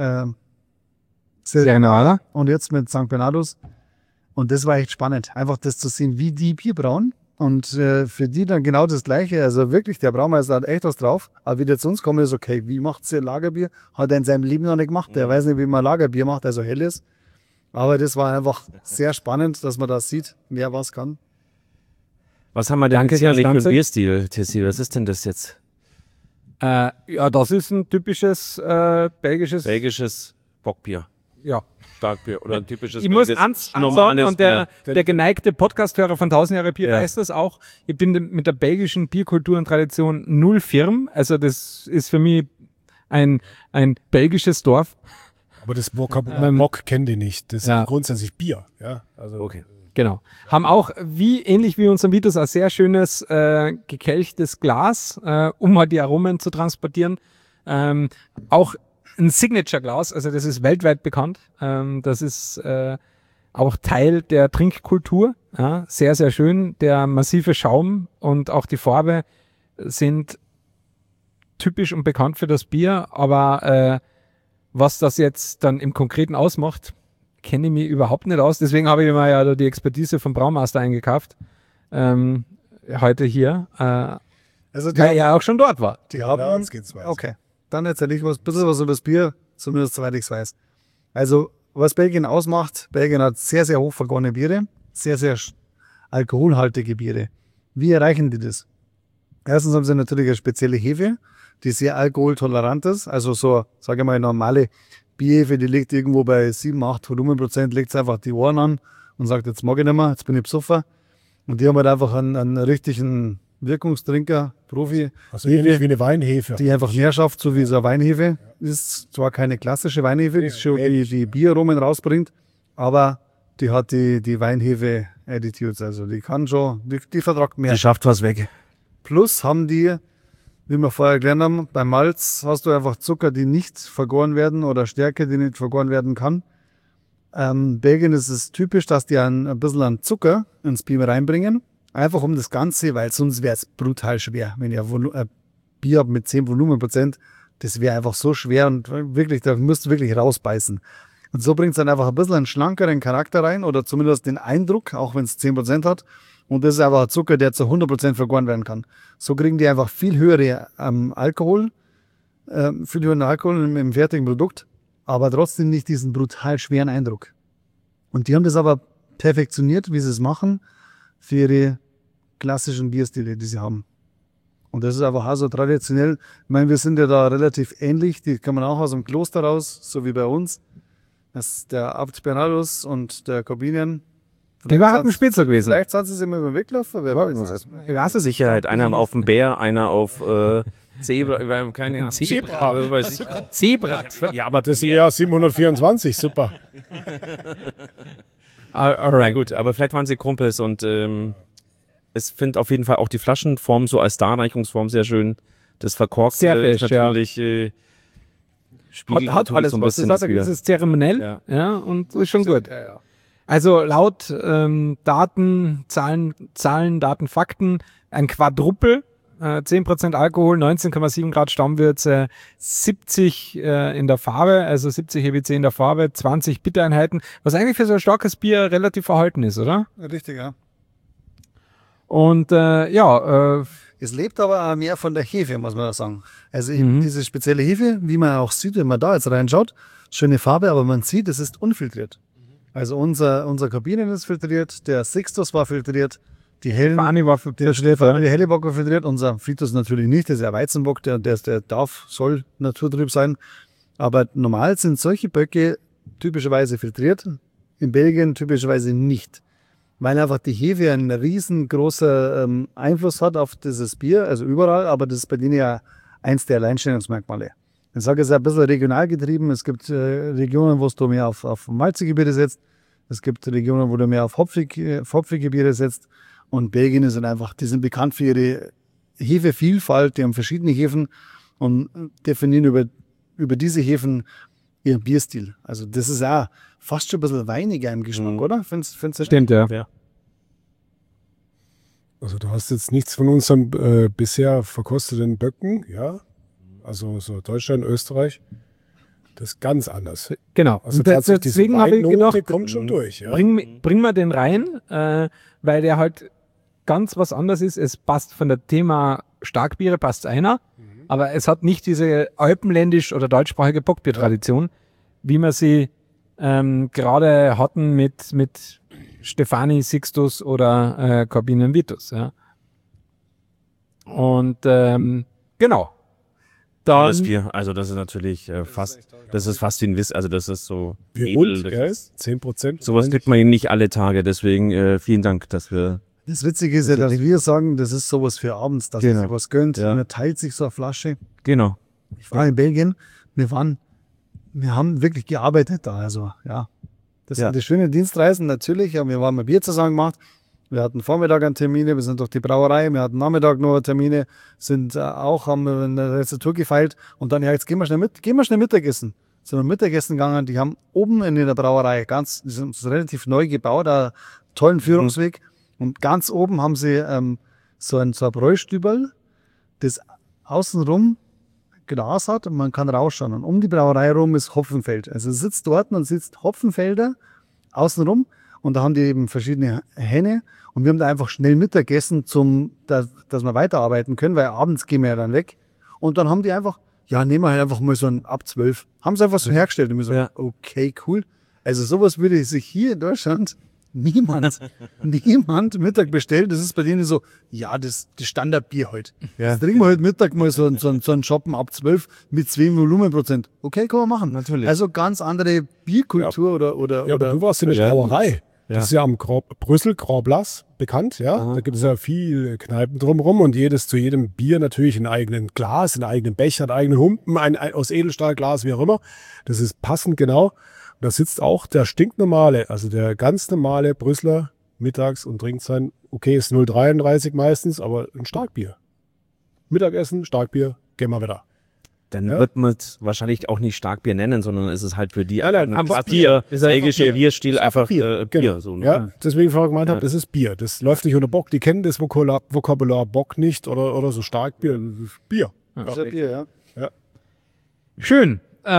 Serenada. und jetzt mit St. Bernardus. Und das war echt spannend, einfach das zu sehen, wie die Bier brauen. Und für die dann genau das Gleiche. Also wirklich, der Braumeister hat echt was drauf. Aber wie der zu uns kommt, ist okay, wie macht ihr Lagerbier? Hat er in seinem Leben noch nicht gemacht. Der weiß nicht, wie man Lagerbier macht, also helles. Aber das war einfach sehr spannend, dass man da sieht, wer was kann. Was haben wir denn Danke, jetzt hier nicht für einen Konstanze. Bierstil, Tessie? Was ist denn das jetzt? Ja, das ist ein typisches Belgisches Bockbier. Ja. Starkbier oder ein typisches Ich muss belgisches ansagen, normales und der Bier. geneigte Podcasthörer von 1000 Jahre Bier Ja. weiß das auch. Ich bin mit der belgischen Bierkultur und Tradition null firm. Also das ist für mich ein belgisches Dorf. Aber das Bock kennt ihr nicht. Das ist Ja. grundsätzlich Bier. Ja, also Okay. Genau. Haben auch, ähnlich wie unser Vitus, ein sehr schönes gekelchtes Glas, um halt die Aromen zu transportieren. Auch ein Signature-Glas, also das ist weltweit bekannt. Das ist auch Teil der Trinkkultur. Ja, sehr, sehr schön. Der massive Schaum und auch die Farbe sind typisch und bekannt für das Bier, aber was das jetzt dann im Konkreten ausmacht, kenne ich mich überhaupt nicht aus. Deswegen habe ich mir ja da die Expertise vom Braumeister eingekauft. Heute hier, Also der ja auch schon dort war. die haben ja, jetzt geht's weiter. Okay, dann erzähle ich ein bisschen was über das Bier, zumindest soweit ich es weiß. Also, was Belgien ausmacht, Belgien hat sehr, sehr hoch vergorene Biere, sehr, sehr alkoholhaltige Biere. Wie erreichen die das? Erstens haben sie natürlich eine spezielle Hefe, die sehr alkoholtolerant ist. Also so, sage ich mal, normale Bierhefe, die liegt irgendwo bei 7, 8 Volumenprozent, legt es einfach die Ohren an und sagt, jetzt mag ich nicht mehr, jetzt bin ich besoffen. Und die haben halt einfach einen richtigen Wirkungstrinker, Profi, Also ähnlich wie eine Weinhefe. die einfach mehr schafft, so wie so eine Weinhefe. Ist zwar keine klassische Weinhefe, die schon die Bieraromen rausbringt, aber die hat die Weinhefe-Attitudes. Also die kann schon, die vertragt mehr. Die schafft was weg. Plus haben die, wie wir vorher gelernt haben, beim Malz hast du einfach Zucker, die nicht vergoren werden oder Stärke, die nicht vergoren werden kann. Belgien ist es typisch, dass die ein bisschen an Zucker ins Bier reinbringen. Einfach um das Ganze, weil sonst wäre es brutal schwer. Wenn ihr ein Bier habt mit 10 Volumenprozent, das wäre einfach so schwer und wirklich, da müsst ihr wirklich rausbeißen. Und so bringt es dann einfach ein bisschen einen schlankeren Charakter rein oder zumindest den Eindruck, auch wenn es 10% hat. Und das ist einfach ein Zucker, der zu 100% vergoren werden kann. So kriegen die einfach viel höhere Alkohol, viel höheren Alkohol im fertigen Produkt, aber trotzdem nicht diesen brutal schweren Eindruck. Und die haben das aber perfektioniert, wie sie es machen, für ihre klassischen Bierstile, die sie haben. Und das ist einfach auch so traditionell. Ich meine, wir sind ja da relativ ähnlich. Die kann man auch aus dem Kloster raus, so wie bei uns. Das ist der Abt Bernardus und der Corbinian. Der war halt ein Spitzer gewesen. Vielleicht sind sie immer über den Weg gelaufen. Wer weiß. Rasse Sicherheit. Einer auf dem Bär, einer auf Zebra. Wir haben keine Ahnung. Zebra. Weiß ich. Zebra. Ja, aber das ist ja 724, super. Alright, gut. Aber vielleicht waren sie Kumpels und es finde auf jeden Fall auch die Flaschenform so als Darreichungsform sehr schön. Das Verkorkte Sehr ist fesch, ja. natürlich spiegelt Hat natürlich alles so ein was. bisschen Das das wieder. ist zeremoniell, Ja. ja, und ist schon gut. Also laut Daten, Zahlen, Daten, Fakten, ein Quadruppel, 10% Alkohol, 19,7 Grad Stammwürze, 70 in der Farbe, also 70 EBC in der Farbe, 20 Bittereinheiten, was eigentlich für so ein starkes Bier relativ verhalten ist, oder? Richtig, ja. Und Es lebt aber auch mehr von der Hefe, muss man da sagen. Also eben diese spezielle Hefe, wie man auch sieht, wenn man da jetzt reinschaut, schöne Farbe, aber man sieht, es ist unfiltriert. Also unser Kabinen ist filtriert, der Sixtus war filtriert, die hellen, Barney war der helle Bock war filtriert, unser Fritus natürlich nicht, das ist ja Weizenbock, der soll Naturtrüb sein. Aber normal sind solche Böcke typischerweise filtriert, in Belgien typischerweise nicht. Weil einfach die Hefe einen riesengroßer Einfluss hat auf dieses Bier, also überall, aber das ist bei denen ja eins der Alleinstellungsmerkmale. Ich sage, es ist ein bisschen regional getrieben. Es gibt Regionen, wo du mehr auf malzige Biere setzt. Es gibt Regionen, wo du mehr auf hopfige Biere setzt. Und Belgien ist halt einfach, die sind bekannt für ihre Hefevielfalt. Die haben verschiedene Hefen. und definieren über diese Hefen ihren Bierstil. Also das ist auch fast schon ein bisschen weiniger im Geschmack, oder? Findest du? Stimmt, ja. Also du hast jetzt nichts von unseren bisher verkosteten Böcken, ja? Also so Deutschland, Österreich, das ist ganz anders. Genau. Also Und tatsächlich, deswegen habe ich Weinnote gedacht, kommt schon durch, ja? bring wir den rein, weil der halt ganz was anderes ist. Es passt von der Thema Starkbiere, passt einer, aber es hat nicht diese alpenländisch- oder deutschsprachige Bockbiertradition, wie wir sie gerade hatten mit Stefani, Sixtus oder Corbinian Vitus. Ja. Und genau. Dann, Das Bier, also das ist natürlich fast wie ein Wiss, also das ist so Wie edel, und, das gell? ist- 10%. Sowas kriegt man nicht alle Tage, deswegen vielen Dank, dass wir... Das Witzige ist ja, dass wir sagen, das ist sowas für abends, dass man sich was gönnt. Ja. Man teilt sich so eine Flasche. Genau. Ich war in Belgien, wir haben wirklich gearbeitet da. Also ja, das Ja. sind die schönen Dienstreisen natürlich. Ja, wir haben ein Bier zusammen gemacht. Wir hatten Vormittag an Termine, wir sind durch die Brauerei, wir hatten Nachmittag noch Termine, haben eine Rezeptur gefeilt und dann, ja, jetzt gehen wir schnell Mittagessen. Sind wir Mittagessen gegangen, die haben oben in der Brauerei, die sind relativ neu gebaut, einen tollen Führungsweg und ganz oben haben sie so ein Bräustüberl, das außenrum Glas hat und man kann rausschauen. Und um die Brauerei rum ist Hopfenfeld. Also sitzt dort und sitzt Hopfenfelder außenrum und da haben die eben verschiedene Hähne und wir haben da einfach schnell Mittagessen, dass wir weiterarbeiten können, weil abends gehen wir ja dann weg. Und dann haben die einfach, ja, nehmen wir halt einfach mal so ein ab 12. Haben sie einfach so hergestellt und wir so, Ja. okay, cool. Also sowas würde sich hier in Deutschland niemand Mittag bestellen. Das ist bei denen so, ja, das Standardbier heute. Das trinken wir heute Mittag mal so einen Shoppen ab 12 mit 2 Volumenprozent. Okay, kann man machen. Natürlich. Also ganz andere Bierkultur oder Ja, aber du warst in der Brauerei. Ja. Das ist ja am Brüssel, Grand Blas, bekannt, ja. Da gibt es ja viele Kneipen drumherum und zu jedem Bier natürlich einen eigenen Glas, einen eigenen Becher, einen eigenen Humpen, ein aus Edelstahlglas, wie auch immer. Das ist passend genau. Und da sitzt auch der stinknormale, also der ganz normale Brüsseler mittags und trinkt sein, okay, ist 0,33 meistens, aber ein Starkbier. Mittagessen, Starkbier, gehen wir wieder. Dann Ja. wird man es wahrscheinlich auch nicht Starkbier nennen, sondern es ist halt für die einfach Bier, Ist einfach belgische Bier. Bierstil einfach Bier. Genau. So, ne? Ja, deswegen vorher gemeint habe, Ja. das ist Bier. Das läuft nicht unter Bock. Die kennen das Vokabular Bock nicht oder so Starkbier. Das ist Bier. Das ist ein Bier, ja. schön.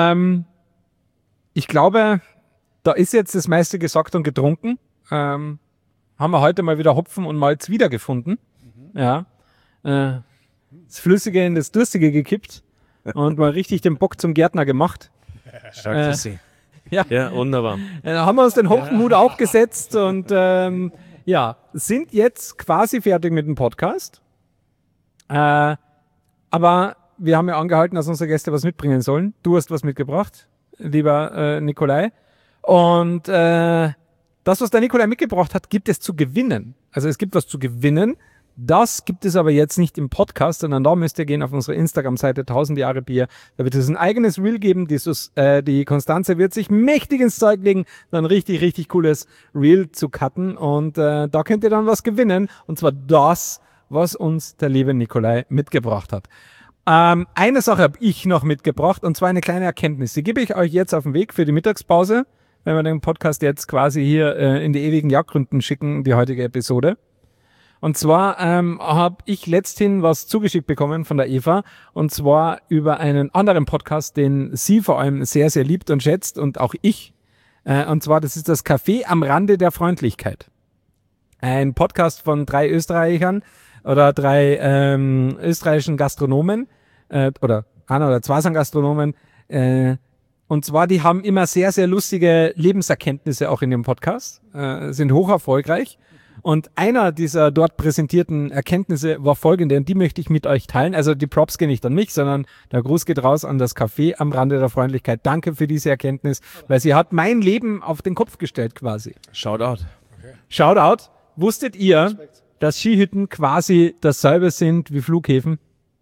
Ich glaube, da ist jetzt das meiste gesagt und getrunken. Haben wir heute mal wieder Hopfen und Malz wiedergefunden. Ja. Das Flüssige in das Durstige gekippt und mal richtig den Bock zum Gärtner gemacht. Stark zu sehen. Ja. Ja, wunderbar. Da haben wir uns den Hopfenhut aufgesetzt und ja, sind jetzt quasi fertig mit dem Podcast. Aber wir haben ja angehalten, dass unsere Gäste was mitbringen sollen. Du hast was mitgebracht, lieber Nikolai. Und das, was der Nikolai mitgebracht hat, gibt es zu gewinnen. Also es gibt was zu gewinnen. Das gibt es aber jetzt nicht im Podcast, sondern da müsst ihr gehen auf unsere Instagram-Seite 1000 Jahre Bier. Da wird es ein eigenes Reel geben. Die Konstanze wird sich mächtig ins Zeug legen, dann richtig, richtig cooles Reel zu cutten. Und da könnt ihr dann was gewinnen. Und zwar das, was uns der liebe Nikolai mitgebracht hat. Eine Sache habe ich noch mitgebracht, und zwar eine kleine Erkenntnis. Die gebe ich euch jetzt auf den Weg für die Mittagspause, wenn wir den Podcast jetzt quasi hier in die ewigen Jagdgründen schicken, die heutige Episode. Und zwar habe ich letzthin was zugeschickt bekommen von der Eva, und zwar über einen anderen Podcast, den sie vor allem sehr, sehr liebt und schätzt, und auch ich. Und zwar, das ist das Café am Rande der Freundlichkeit. Ein Podcast von 3 Österreichern oder 3 österreichischen Gastronomen, oder einer oder 2 sind Gastronomen. Und zwar, die haben immer sehr, sehr lustige Lebenserkenntnisse auch in dem Podcast, sind hoch erfolgreich. Und einer dieser dort präsentierten Erkenntnisse war folgende, und die möchte ich mit euch teilen. Also die Props gehen nicht an mich, sondern der Gruß geht raus an das Café am Rande der Freundlichkeit. Danke für diese Erkenntnis, weil sie hat mein Leben auf den Kopf gestellt quasi. Shoutout. Shoutout. Wusstet ihr, dass Skihütten quasi dasselbe sind wie Flughäfen?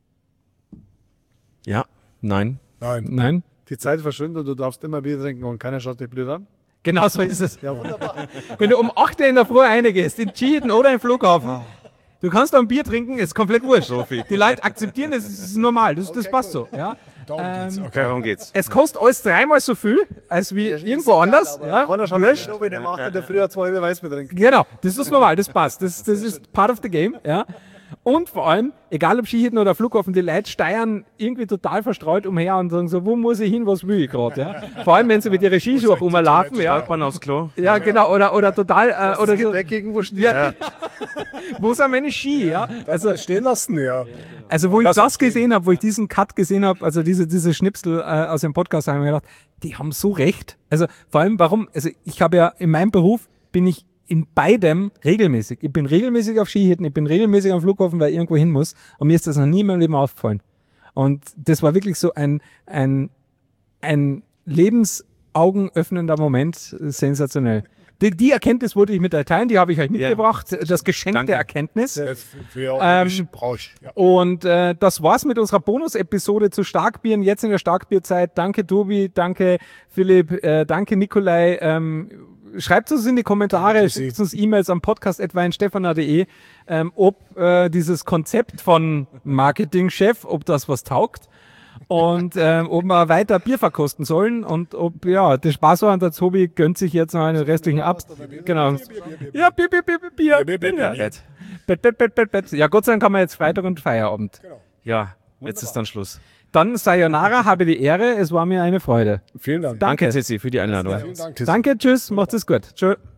Ja, nein. Nein. Nein? Die Zeit verschwindet und du darfst immer Bier trinken und keiner schaut dich blöd an. Genau so ist es. Ja, wunderbar. Wenn du um 8 Uhr in der Früh reingehst, in Skihütten oder im Flughafen, Du kannst da ein Bier trinken, ist komplett wurscht, Sophie. Die Leute akzeptieren das, ist normal, das passt so. Ja. Okay. Darum geht's. Es kostet alles 3-mal so viel, als wie irgendwo anders. Ja. Kann er schon löscht? Der macht in der Früh 2 Weißbier trinken. Genau, das ist normal, das passt. Das ist part of the game. Ja. Und vor allem, egal ob Skihütten oder Flughafen, die Leute steuern irgendwie total verstreut umher und sagen so, wo muss ich hin, was will ich gerade. Ja. Vor allem, wenn sie mit ihrer Skischuhe auch rumlaufen. Ja. Man aufs Klo. Ja, genau, oder total, oder so, Weg irgendwo stehen. ja. Wo sind meine Ski? Ja. Also, Stehen lassen, ja. also wo ich das gesehen habe, wo ich diesen Cut gesehen habe, also diese Schnipsel aus dem Podcast, habe ich mir gedacht, die haben so recht. Also vor allem, warum? Also ich habe ja in meinem Beruf, bin ich in beidem regelmäßig. Ich bin regelmäßig auf Skihütten, ich bin regelmäßig am Flughafen, weil ich irgendwo hin muss. Und mir ist das noch nie in meinem Leben aufgefallen. Und das war wirklich so ein lebensaugenöffnender Moment, sensationell. Die Erkenntnis wollte ich mit euch teilen, die habe ich euch mitgebracht, das Geschenk Danke. der Erkenntnis. Brauche ich. Ja. Und das war's mit unserer Bonus-Episode zu Starkbieren, jetzt in der Starkbierzeit. Danke Tobi, danke Philipp, danke Nikolai. Schreibt uns in die Kommentare, schickt uns E-Mails am podcast@weinstefana.de, ob dieses Konzept von Marketingchef, ob das was taugt und ob wir weiter Bier verkosten sollen und ob der Spaß war und der Tobi gönnt sich jetzt noch einen restlichen ab. Genau. Ja, Bier. Bett. Ja, Gott sei Dank haben wir jetzt Freitag und Feierabend. Ja, jetzt ist dann Schluss. Dann Sayonara, habe die Ehre, es war mir eine Freude. Vielen Dank. Danke, Ceci, für die Einladung. Vielen Dank. Tissi. Danke, tschüss, macht es gut. Tschö.